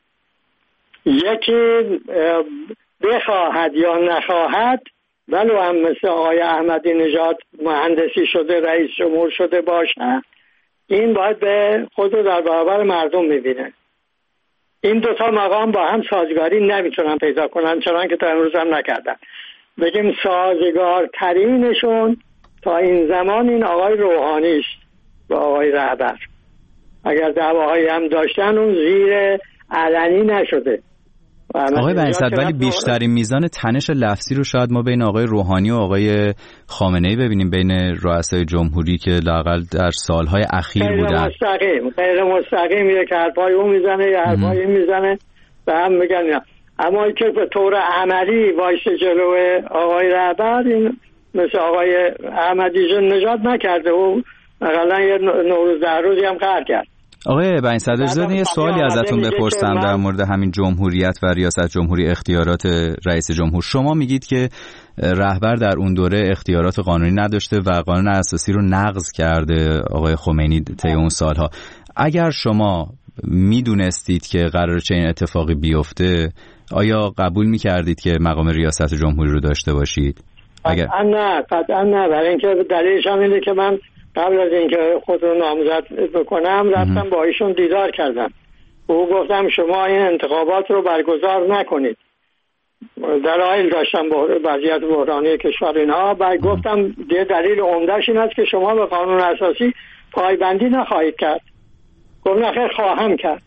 یکی بخواهد یا نخواهد، ولو هم مثل آقای احمدی نژاد مهندسی شده، رئیس جمهور شده باشه، این باید به خود رو در برابر مردم میبینه. این 2 مقام با هم سازگاری نمیتونن پیدا کنن، چنان که تا امروز هم نکردن. بگیم سازگارترینشون تا این زمان این آقای روحانی است و آقای رهبر. اگر دعواهایی هم داشتن اون زیر علنی نشده. آقای بنی صدر ولی بیشترین میزان تنش لفظی رو شاید ما بین آقای روحانی و آقای خامنه‌ای ببینیم، بین رؤسای جمهوری که لااقل در سالهای اخیر بودن. غیر مستقیم یک حرفای اون میزنه، یه حرفای این میزنه و هم میگن. اما که به طور عملی وایس جلو آقای رهبر، این مثل آقای احمدی نژاد نکرده و اقلا یه 19 روزی هم قهر کرد. آقای بنی صدر اجازه یه سوالی ازتون بپرسم در مورد همین جمهوریت و ریاست جمهوری، اختیارات رئیس جمهور. شما میگید که رهبر در اون دوره اختیارات قانونی نداشته و قانون اساسی رو نقض کرده آقای خمینی طی اون سالها. اگر شما میدونستید که قراره چه این اتفاقی بیفته، آیا قبول میکردید که مقام ریاست جمهوری رو داشته باشید؟ قطعا نه. برای اینکه دلیلش هم اینه که من قبل از اینکه خود رو نامزد بکنم رفتم با ایشون دیدار کردم. او گفتم شما این انتخابات رو برگزار نکنید. دلایل داشتم با وضعیت بحرانی کشور اینها. بعد گفتم دلیل عمده‌اش این است که شما به قانون اساسی پایبندی نخواهید کرد. گفت نخیر خواهم کرد.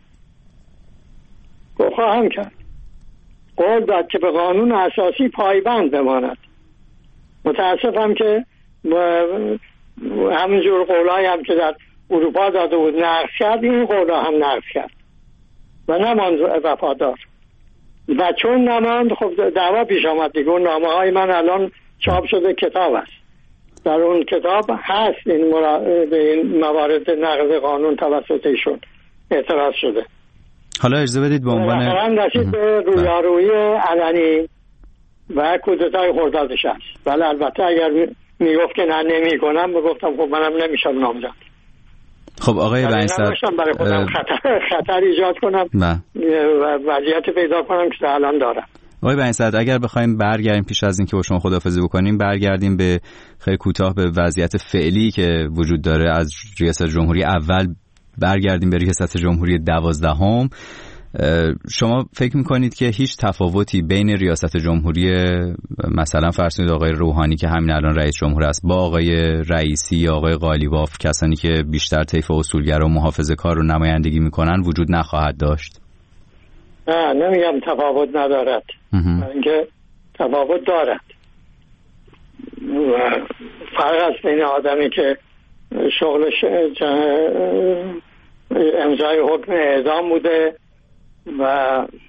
قول داد که به قانون اساسی پایبند بماند. متاسفم که همینجور قولایی هم که در اروپا داده بود نقض کرد، این قولا هم نقض کرد و نماند وفادار. و چون نماند خب دعوا پیش آمد دیگه. اون نامه های من الان چاپ شده کتاب است، در اون کتاب هست این موارد نقض قانون توسط ایشون اعتراض شده. حالا اجازه بدید به عنوان رسید به رویارویی علنی و کودتای خرداد 60. ولی البته اگر میگفت که نه نمی کنم گفتم خب منم نمیشم نامزد. خب آقای بنی صدر برای خودم خطر ایجاد کنم و وضعیت پیدا کنم که الان دارم. آقای بنی صدر اگر بخوایم برگردیم پیش از اینکه با شما خداحافظی بکنیم، برگردیم به خیلی کوتاه به وضعیت فعلی که وجود داره، از ریاست جمهوری اول برگردیم به ریاست جمهوری 12ام. شما فکر میکنید که هیچ تفاوتی بین ریاست جمهوری مثلا فرض کنید آقای روحانی که همین الان رئیس جمهور است با آقای رئیسی یا آقای قالیباف، کسانی که بیشتر طیف اصولگرا و محافظه‌کار رو نمایندگی میکنن، وجود نخواهد داشت؟ نه نمیگم تفاوت ندارد، اینکه تفاوت دارد. فرق است بین آدمی که شغلش امضای حکم اعدام بوده و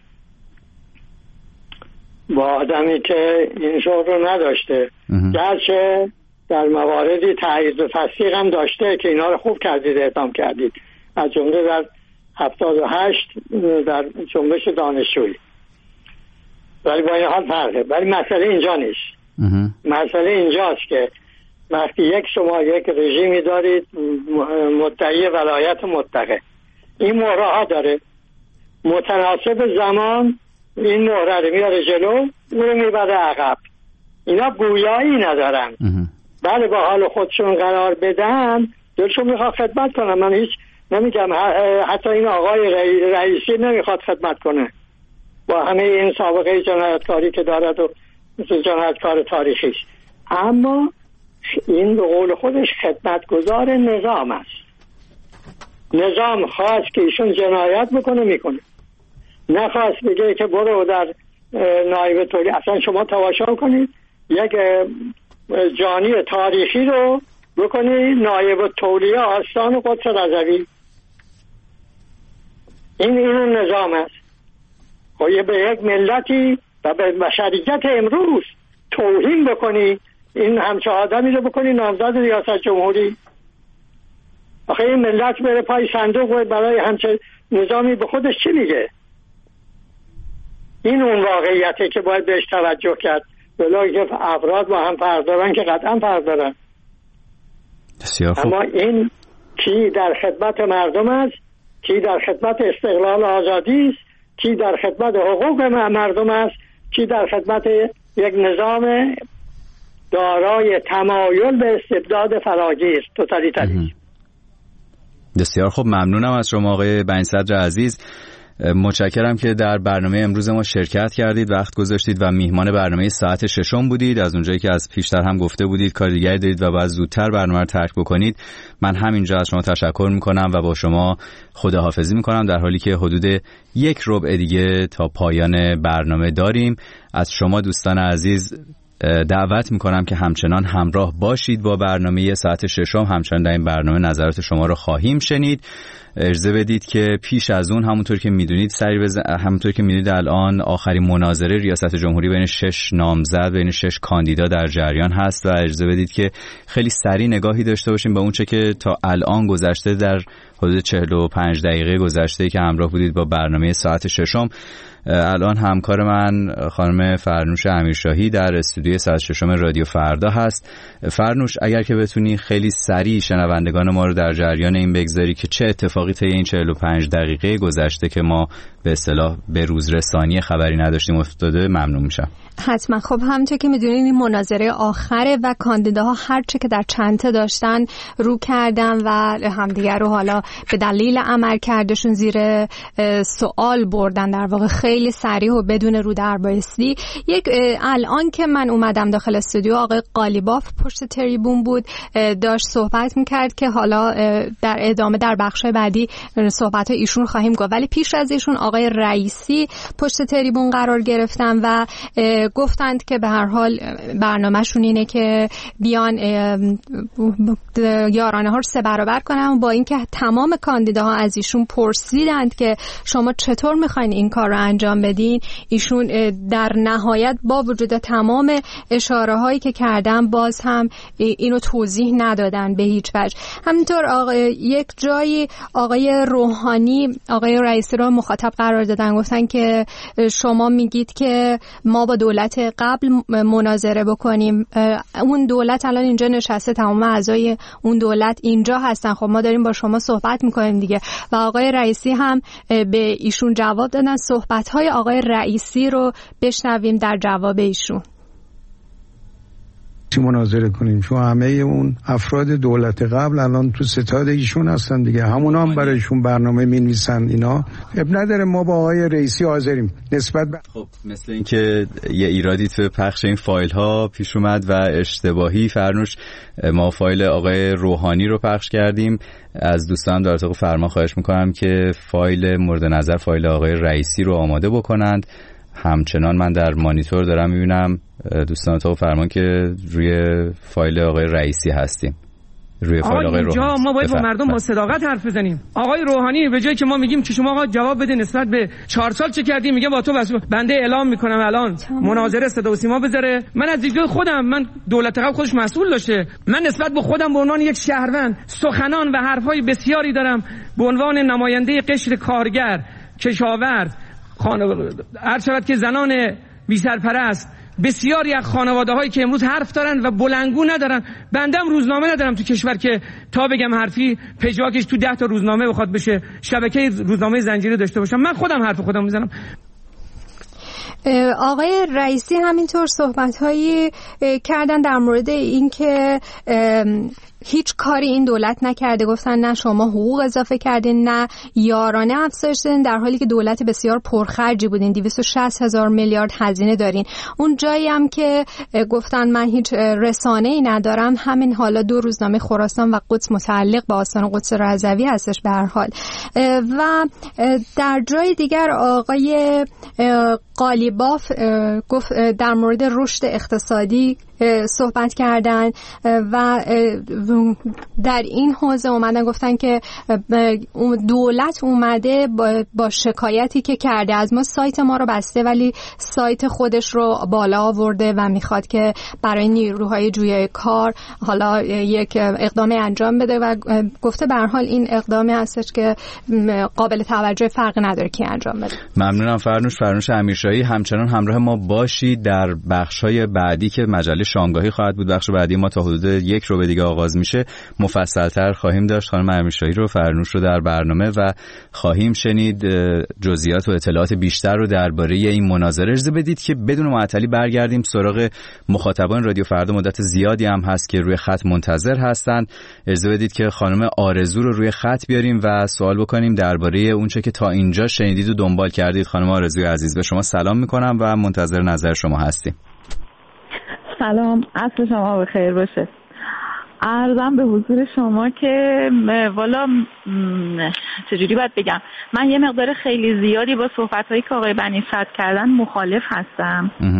با آدمی که این شغل رو نداشته، گرچه در مواردی تایید و تصدیق هم داشته که اینا رو خوب کردید اعدام کردید، از جمله در 78 در جنبش دانشجویی. ولی با این حال فرقه. ولی مسئله اینجا نیست. مسئله اینجاست که وقتی شما یک رژیمی دارید مدعی ولایت مطلقه، این مهره ها داره، متناسب زمان این مهره رو میاره جلو، اون رو میبره عقب. اینا گویایی ندارن. بله با حال خودشون قرار بدن، دلشون میخواد خدمت کنن. من هیچ نمیگم، حتی این آقای رئیسی نمیخواد خدمت کنه با همه این سابقه جنایتکاری که دارد و جنایتکار تاریخیش، اما این به قول خودش خدمتگزار نظام است. نظام خواست که ایشون جنایت بکنه میکنه، نخواست بگه که برو در نایب تولی. اصلا شما تماشا کنید یک جانی تاریخی رو بکنی نایب تولی آستان قدس رضوی، این نظام است. خب به یک ملتی و به بشریت امروز توهین بکنی، این همچه آدمی رو بکنی نامزد ریاست جمهوری. آخه این ملت بره پای صندوق برای همچه نظامی به خودش چی میگه؟ این اون واقعیته که باید بهش توجه کرد. بلایی که افراد با هم فرق دارن که قطعا فرق دارن، اما این کی در خدمت مردم است، کی در خدمت استقلال آزادی است، کی در خدمت حقوق مردم است، کی در خدمت یک نظام دارای تمایل به استبداد فراگیر، توتالیتاریسم. بسیار خوب، ممنونم از شما آقای بنی صدر عزیز. متشکرم که در برنامه امروز ما شرکت کردید، وقت گذاشتید و میهمان برنامه ساعت 6 بودید. از اونجایی که از پیشتر هم گفته بودید کار دیگری دارید و باید زودتر برنامه رو ترک بکنید، من همینجا از شما تشکر میکنم و با شما خداحافظی میکنم، در حالی که حدود 1 ربع دیگه تا پایان برنامه داریم. از شما دوستان عزیز دعوت میکنم که همچنان همراه باشید با برنامه ساعت ششم. همچنان در این برنامه نظرات شما رو خواهیم شنید. اجازه بدید که پیش از اون همونطور که میدونید الان آخرین مناظره ریاست جمهوری بین 6 نامزد، بین 6 کاندیدا در جریان هست و اجازه بدید که خیلی سریع نگاهی داشته باشیم به اون چه که تا الان گذشته در حدود 45 دقیقه گذشته که همراه بودید با برنامه ساعت ششم. الان همکار من خانم فرنوش امیرشاهی در استودیوی ساعت ششم رادیو فردا هست. فرنوش، اگر که بتونی خیلی سریع شنوندگان ما رو در جریان این بگذاری که چه اتفاقی طی این 45 دقیقه گذشته که ما به اصطلاح به روز رسانی خبری نداشتیم افتاده، ممنون میشم. حتما. خب همونطور که میدونید این مناظره آخره و کاندیداها هر چه که در چنته داشتن رو کردن و همدیگر رو حالا به دلیل عملکردشون زیر سوال بردن، در واقع خیلی سریع و بدون رو در بایستی. الان که من اومدم داخل استودیو، آقای قالیباف پشت تریبون بود، داشت صحبت میکرد که حالا در ادامه در بخش‌های بعدی صحبت‌های ایشون خواهیم گفت، ولی پیش از ایشون آقای رئیسی پشت تریبون قرار گرفتن و گفتند که به هر حال برنامه‌شون اینه که بیان یارانه ها رو 3 برابر کنن. با اینکه تمام کاندیداها از ایشون پرسیدند که شما چطور میخواین این کار رو انجام بدین، ایشون در نهایت با وجود تمام اشاره هایی که کردن باز هم اینو توضیح ندادن به هیچ وجه. همینطور یک جایی آقای روحانی آقای رئیسی رو مخاطب قرار دادن، گفتن که شما میگید که ما با دولت قبل مناظره بکنیم، اون دولت الان اینجا نشسته، تمام اعضای اون دولت اینجا هستن، خب ما داریم با شما صحبت میکنیم دیگه. و آقای رئیسی هم به ایشون جواب دادن. صحبت‌های آقای رئیسی رو بشنویم در جواب ایشون. مناظره کنیم چون همه اون افراد دولت قبل الان تو ستاد ایشون هستن دیگه، همونا هم برایشون برنامه می‌نویسن. اینا اب نداره، ما با آقای رئیسی حاضریم نسبت به خب مثل اینکه یه ایرادی تو پخش این فایل ها پیش اومد و اشتباهی فرنوش ما فایل آقای روحانی رو پخش کردیم. از دوستان در اتاق فرمان خواهش میکنم که فایل مورد نظر فایل آقای رئیسی رو آماده بکنند. همچنان من در مانیتور دارم میبینم دوستان اتاق فرمان که روی فایل آقای رئیسی هستیم، روی فایل آقای روحانی. ما باید با مردم با صداقت حرف بزنیم. آقای روحانی به جایی که ما میگیم که شما آقا جواب بده نسبت به 4 سال چه کردی، میگه با تو بنده اعلام میکنم الان مناظره صدا و سیما بذاره. من از دیدگاه خودم، من دولت قبل خودش مسئول داشته، من نسبت به خودم به عنوان یک شهروند سخنان و حرفای بسیاری دارم به عنوان نماینده قشر کارگر، کشاورز، هر شود که زنان بی سرپرست، بسیاری از خانواده هایی که امروز حرف دارن و بلنگو ندارن. بندم روزنامه ندارم تو کشور که تا بگم حرفی پژواکش تو 10 تا روزنامه بخواد بشه، شبکه روزنامه زنجیره داشته باشم. من خودم حرف خودم میزنم. آقای رئیسی همینطور صحبت‌هایی کردن در مورد اینکه هیچ کاری این دولت نکرده. گفتن نه شما حقوق اضافه کردین، نه یارانه افزایش دادین، در حالی که دولت بسیار پرخرجی بودین، 260,000 میلیارد هزینه دارین. اون جایی هم که گفتن من هیچ رسانه‌ای ندارم، همین حالا 2 روزنامه خراسان و قدس متعلق به آستان قدس رضوی هستش به هر حال. و در جای دیگر آقای قالیباف گفت در مورد رشد اقتصادی صحبت کردن و در این حوزه اومدن گفتن که دولت اومده با شکایتی که کرده از ما، سایت ما رو بسته ولی سایت خودش رو بالا آورده و میخواد که برای نیروهای جویای کار حالا یک اقدامی انجام بده و گفته به هر حال این اقدامی هستش که قابل توجه، فرق نداره که انجام بده. ممنونم فرنوش امیرشاهی. همچنان همراه ما باشید در بخش‌های بعدی که مجله شامگاهی خواهد بود. بخش بعدی ما تا حدود 1 رو به دیگه آغاز میشه، مفصل‌تر خواهیم داشت خانم امیرشاهی رو، فرنوش رو در برنامه و خواهیم شنید جزئیات و اطلاعات بیشتر رو درباره این مناظره. اجازه بدید که بدون معطلی برگردیم سراغ مخاطبان رادیو فردا. مدت زیادی هم هست که روی خط منتظر هستن. اجازه بدید که خانم آرزو رو روی خط بیاریم و سوال بکنیم درباره اونچه که تا اینجا شنیدید و دنبال کردید. خانم آرزوی عزیز، به شما سلام میکنم و منتظر نظر شما هستیم. سلام، عصر شما بخیر باشه. عرضم به حضور شما که والا چجوری باید بگم، من یه مقدار خیلی زیادی با صحبت‌هایی که آقای بنی صدر کردن مخالف هستم.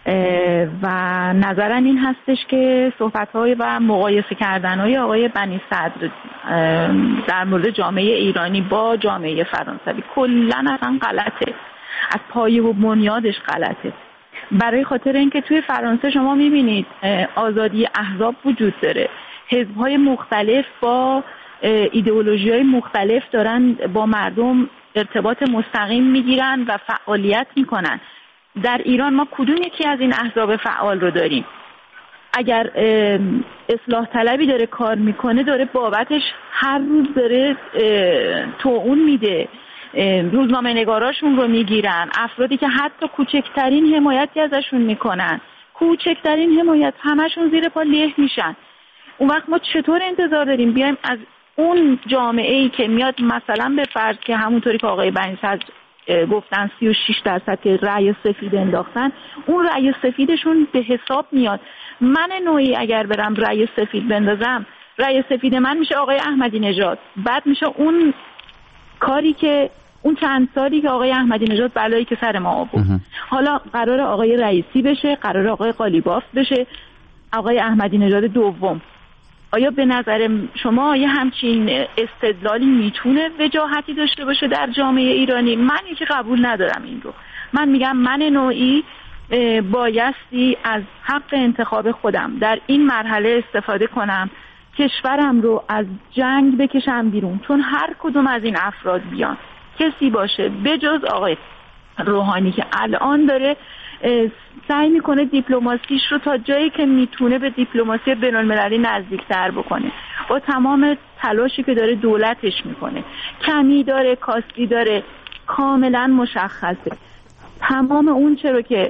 و نظرم این هستش که صحبت‌های و مقایسه کردن‌های آقای بنی صدر در مورد جامعه ایرانی با جامعه فرانسوی کلاً اصلا غلطه، از پایه و بنیادش غلطه. برای خاطر اینکه توی فرانسه شما می‌بینید آزادی احزاب وجود داره، حزب‌های مختلف با ایدئولوژی‌های مختلف دارن با مردم ارتباط مستقیم میگیرن و فعالیت میکنن. در ایران ما کدوم یکی از این احزاب فعال رو داریم؟ اگر اصلاح طلبی داره کار میکنه داره بابتش هر روز داره طاعون میده، روزنامه نگاراشون رو میگیرن، افرادی که حتی کوچکترین حمایتی ازشون میکنن، کوچکترین حمایت، همشون زیر پا له میشن. اون وقت ما چطور انتظار داریم بیایم از اون جامعه‌ای که میاد مثلا به فرض که همونطوری که آقای بنی صدر گفتن 36% که رأی سفید انداختن، اون رأی سفیدشون به حساب میاد. من نوعی اگر برم رأی سفید بندازم، رأی سفید من میشه آقای احمدی نژاد، بعد میشه اون کاری که اون چند سالی که آقای احمدی نژاد بلایی که سر ما آورد. حالا قرار آقای رئیسی بشه، قرار آقای قالیباف بشه، آقای احمدی نژاد دوم. آیا به نظر شما یه همچین استدلالی میتونه وجاهتی داشته باشه در جامعه ایرانی؟ من یکی قبول ندارم این رو. من میگم من نوعی بایستی از حق انتخاب خودم در این مرحله استفاده کنم، کشورم رو از جنگ بکشم بیرون، چون هر کدوم از این افراد بیان کسی باشه بجز آقای روحانی که الان داره سعی میکنه دیپلماسیش رو تا جایی که میتونه به دیپلماسی بین‌المللی نزدیکتر بکنه، با تمام تلاشی که داره دولتش میکنه، کمی داره کاستی داره، کاملا مشخصه. تمام اون چرا که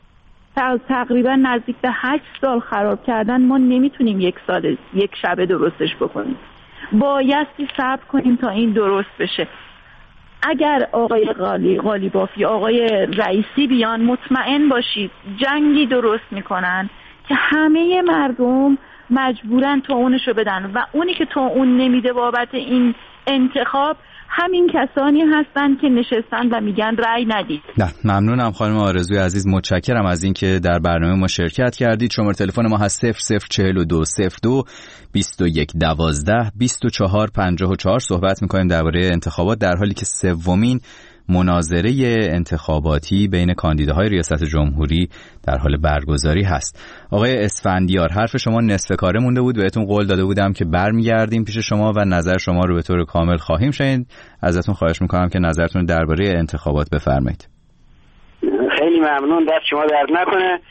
تقریبا نزدیک به 8 سال خراب کردن، ما نمیتونیم یک شبه درستش بکنیم، بایستی صبر کنیم تا این درست بشه. اگر آقای قالیباف یا آقای رئیسی بیان، مطمئن باشید جنگی درست میکنن که همه مردم مجبورن طاعونشو بدن و اونی که طاعون نمیده بابت این انتخاب همین کسانی هستن که نشستن و میگن رأی ندید. نه، ممنونم خانم آرزوی عزیز، متشکرم از اینکه در برنامه ما شرکت کردید. شماره تلفن ما هست 0042 02 21 12 24 54. صحبت می‌کنیم درباره انتخابات در حالی که سومین مناظره انتخاباتی بین کاندیداهای ریاست جمهوری در حال برگزاری هست. آقای اسفندیار، حرف شما نصف کاره مونده بود، بهتون قول داده بودم که برمیگردیم پیش شما و نظر شما رو به طور کامل خواهیم شنید. ازتون خواهش میکنم که نظرتون درباره انتخابات بفرمایید. خیلی ممنون، دست شما درد نکنه.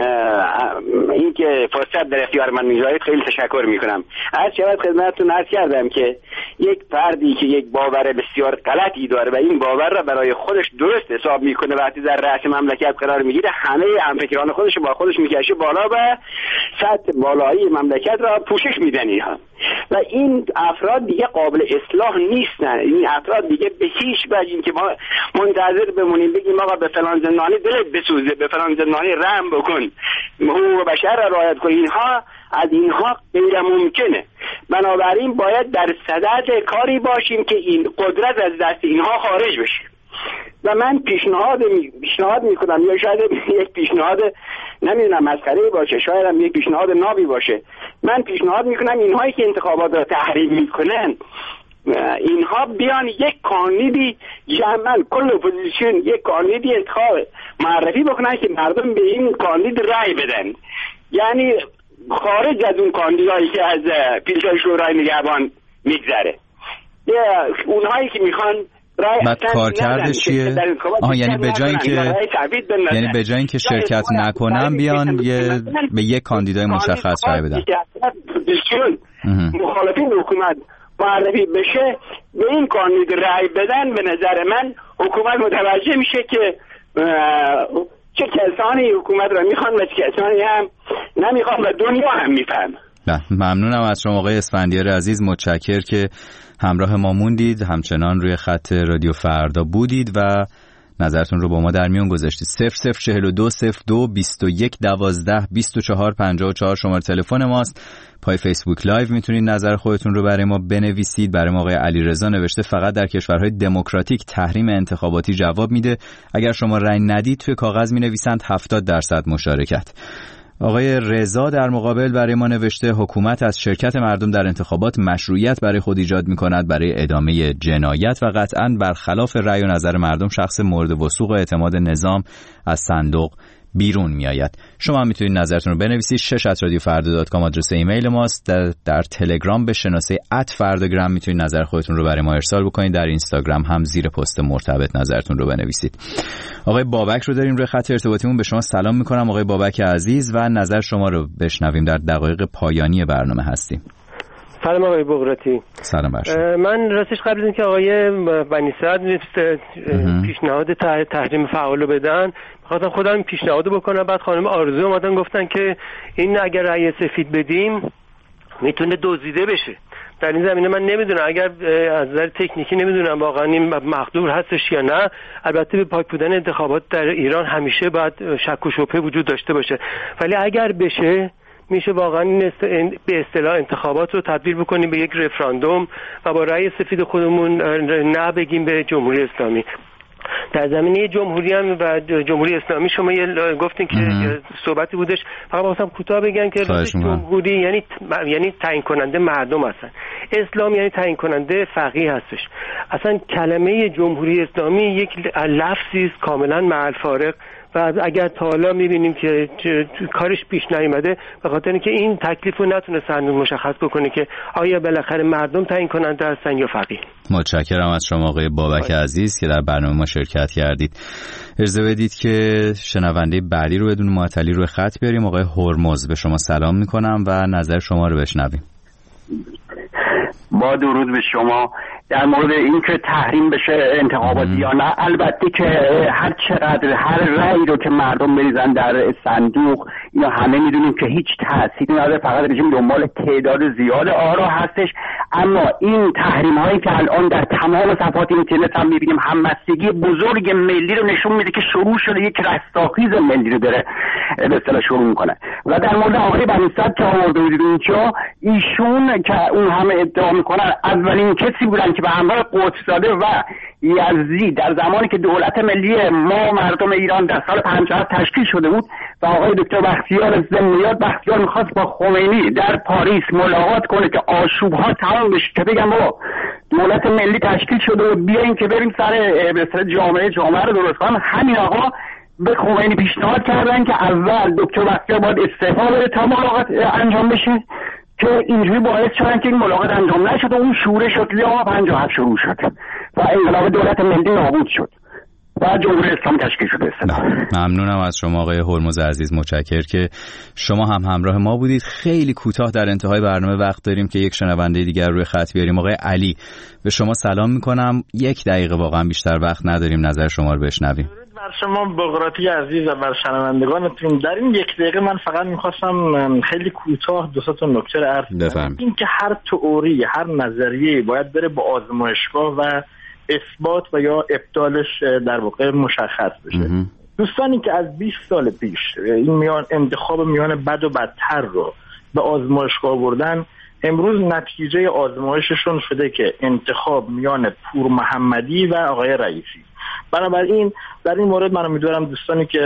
این که فرصت در اختیار من میذارید خیلی تشکر میکنم. از شبت خدمتتون عرض کردم که یک فردی که یک باور بسیار غلطی داره و این باور را برای خودش درست حساب میکنه، وقتی در رأس مملکت قرار میگیره همه همفکران خودش با خودش میکشه بالا و سطح بالایی مملکت را پوشش میدن اینها، و این افراد دیگه قابل اصلاح نیستن. این افراد دیگه به هیچ وجه این که ما منتظر بمونیم بگیم آقا به فلان زندانی دلت بسوزه، به فلان زندانی رحم بکن، حقوق بشر را رعایت کن، اینها از اینها غیر ممکنه. بنابراین باید در صدد کاری باشیم که این قدرت از دست اینها خارج بشه. و من پیشنهاد میکنم، یا شاید یک پیشنهاد نمیدونم مسخره باشه، شاید هم یک پیشنهاد نابی باشه، من پیشنهاد میکنم اینهایی که انتخابات را تحریم میکنن اینها بیان یک کاندیدی جمعاً کل اپوزیسیون یک کاندیدی انتخاب معرفی بکنن که مردم به این کاندید رأی بدن، یعنی خارج از اون کاندیدایی که از پیشای شورای نگهبان میگذره. اونهایی که میخوان بعد کارکردش چیه؟ یعنی به جای اینکه شرکت نکنن بیان به یک کاندیدای مشخص رأی بدن. مخالفین حکومت معرفی بشه به این کاندید رأی بدن، به نظر من حکومت متوجه میشه که چه کسانی حکومت را میخوان و چه کسانی هم نمیخوان و دنیا هم میفهم. ممنونم از شما آقای اسفندیار عزیز، متشکر که همراه ما موندید، همچنان روی خط رادیو فردا بودید و نظرتون رو با ما در میون گذاشتید. 0042 02 21 12 24 54 شماره تلفن ماست. پای فیسبوک لایو میتونید نظر خودتون رو برای ما بنویسید. برای ما آقای علیرضا نوشته فقط در کشورهای دموکراتیک تحریم انتخاباتی جواب میده. اگر شما رأی ندید توی کاغذ مینویسند 70% مشارکت. آقای رضا در مقابل برای ما نوشته حکومت از شرکت مردم در انتخابات مشروعیت برای خود ایجاد می‌کند برای ادامه جنایت و قطعاً برخلاف رأی و نظر مردم شخص مورد وثوق و اعتماد نظام از صندوق بیرون میآید. شما هم میتونید نظرتون رو بنویسید. 6@radiofarda.com آدرس ایمیل ماست. در تلگرام به شناسه @فرداگرام میتونید نظر خودتون رو برای ما ارسال بکنید. در اینستاگرام هم زیر پست مرتبط نظرتون رو بنویسید. آقای بابک رو داریم روی خط ارتباطیمون. به شما سلام میکنم آقای بابک عزیز و نظر شما رو بشنویم. در دقایق پایانی برنامه هستیم. سلام آقای بغراتی. سلام بر شما. من راستش قبل از اینکه آقای بنی صدر پیشنهاد تحریم فعال رو بدن می‌خواستم خودم پیشنهاد بکنم. بعد خانم آرزو اومدن گفتن که این اگر رأی سفید بدیم میتونه دزدیده بشه. در این زمینه من نمیدونم، اگر از نظر تکنیکی نمیدونم واقعا این مقدور هستش یا نه. البته به پاک بودن انتخابات در ایران همیشه باید شک و شبهه وجود داشته باشه، ولی اگر بشه میشه واقعا به اصطلاح انتخابات رو تبدیل بکنیم به یک رفراندوم و با رأی سفید خودمون نه بگیم به جمهوری اسلامی. در زمینه جمهوری هم و جمهوری اسلامی شما گفتین که صحبتی بودش، فقط واسم کوتاه بگن که جمهوری یعنی تعیین کننده مردم هستن، اسلام یعنی تعیین کننده فقیه هستش. اصلا کلمه جمهوری اسلامی یک لفظی است کاملا محل فارغ و اگر تا حالا می‌بینیم که کارش پیش نیامده به خاطر اینکه این تکلیف رو نتونه صندوق مشخص بکنه که آیا بالاخره مردم تعیین کننده هستن یا فقیه. متشکرم از شما آقای بابک عزیز که در برنامه ما شرکت کردید. اجازه بدید که شنونده بعدی رو بدون معطلی روی خط بیاریم. آقای هرمز، به شما سلام می‌کنم و نظر شما رو بشنویم. با درود به شما. در مورد اینکه تحریم بشه انتخاباتی یا نه، البته که هر چقدر هر رأی رو که مردم بریزن در صندوق اینا همه میدونیم که هیچ تأثیری نداره، فقط رژیم دنبال تعداد زیاد آرا هستش. اما این تحریم هایی که الان در تمام صفحات اینترنت هم میبینیم همبستگی بزرگ ملی رو نشون میده که شروع شده یک رستاخیز ملی رو داره به اصطلاح شروع میکنه. و در مورد آقای بنی صدر که آورده بودید اینجا، ایشون که اون همه ادعا میکنن اولین کسی بودن که به همراه قدس‌زاده و یزدی در زمانی که دولت ملی ما مردم ایران در سال 57 تشکیل شده بود و آقای دکتر بختیار ضمنیات بختیار میخواست با خمینی در پاریس ملاقات کنه که آشوب‌ها تمام بشه، که بگم بابا دولت ملی تشکیل شده و بیاییم که بریم سر به اصطلاح جامعه رو درست کنیم. همین آقا به خمینی پیشنهاد کردن که اول دکتر بختیار باید استعفا بده تا ملاقات انجام بشه، که اینجوری باعث شدن که این ملاقات انجام نشد و اون شورش شد 57 شروع شد و انقلاب دولت ملی نابود شد و جمهوری اسلامی تشکیل شد. ممنونم از شما آقای هرمز عزیز. متشکرم که شما هم همراه ما بودید. خیلی کوتاه در انتهای برنامه وقت داریم که یک شنونده دیگر روی خط بیاریم. آقای علی، به شما سلام میکنم. 1 دقیقه واقعا بیشتر وقت نداریم، نظر شما رو بشنویم. بر شما بغراتی عزیز و بر شنوندگانتون در این 1 دقیقه من فقط میخواستم خیلی کوتاه 2 تا نکته رو عرض کنم. این که هر تئوری، هر نظریه باید بره با آزمایشگاه و اثبات و یا ابطالش در واقع مشخص بشه. دوستانی که از 20 سال پیش این انتخاب میان بد و بدتر رو به آزمایشگاه بردن، امروز نتیجه آزمایششون شده که انتخاب میان پور محمدی و آقای رئیسی. بنابراین در این مورد من امیدوارم دوستانی که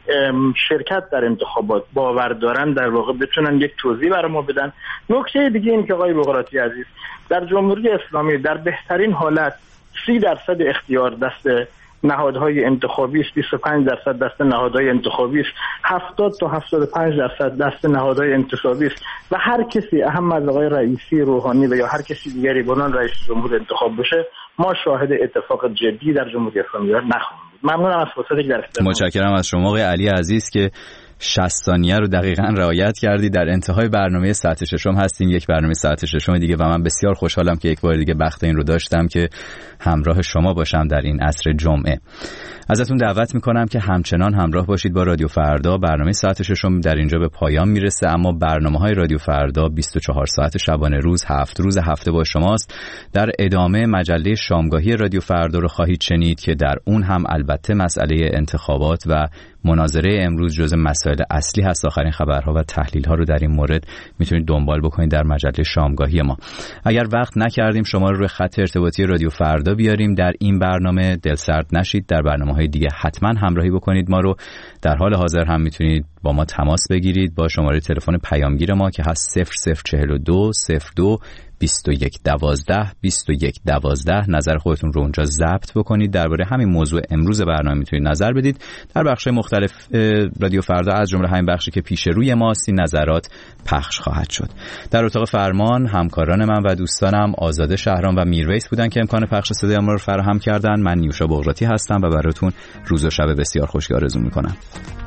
شرکت در انتخابات باور دارن در واقع بتونن یک توضیح برای ما بدن. نکته دیگه این که آقای بغراتی عزیز، در جمهوری اسلامی در بهترین حالت 30% اختیار دست نهادهای انتخابی است، 25% دست نهادهای انتخابی است، 70 تا 75% دست نهادهای انتصابی است و هر کسی اهم از آقای رئیسی، روحانی و یا هر کسی دیگری بنان رئیس جمهور انتخاب بشه، ما شاهد اتفاق جدی در جمهوری اسلامی نخواهیم بود. ممنونم از فرصتی که در اختیار. متشکرم از شما آقای علی عزیز که 60 ثانیه رو دقیقاً رعایت کردی. در انتهای برنامه ساعت ششم هستیم، یک برنامه ساعت ششم دیگه، و من بسیار خوشحالم که یک بار دیگه بخت این رو داشتم که همراه شما باشم در این عصر جمعه. ازتون دعوت میکنم که همچنان همراه باشید با رادیو فردا. برنامه ساعت ششم در اینجا به پایان میرسه، اما برنامه‌های رادیو فردا 24 ساعت شبانه روز 7 روز هفته با شماست. در ادامه مجله شامگاهی رادیو فردا رو خواهید شنید که در اون هم البته مسئله انتخابات و مناظره امروز جزء مسائل اصلی هست. آخرین خبرها و تحلیل‌ها رو در این مورد میتونید دنبال بکنید در مجله شامگاهی ما. اگر وقت نکردیم شما رو روی خط ارتباطی رادیو فردا بیاریم در این برنامه، دلسرد نشید، در برنامه‌های دیگه حتما همراهی بکنید ما رو. در حال حاضر هم میتونید با ما تماس بگیرید با شماره تلفن پیامگیر ما که هست 0042 02 21 12 21 12. نظر خودتون رو اونجا ضبط بکنید. درباره همین موضوع امروز برنامه میتونید نظر بدید. در بخش‌های مختلف رادیو فردا از جمله همین بخشی که پیش روی ماست این نظرات پخش خواهد شد. در اتاق فرمان همکاران من و دوستانم آزاده شهرام و میرویس بودن که امکان پخش صدای ما رو فراهم کردن. من نیوشا بغراتی هستم و براتون روز و شب بسیار خوشی آرزو میکنم.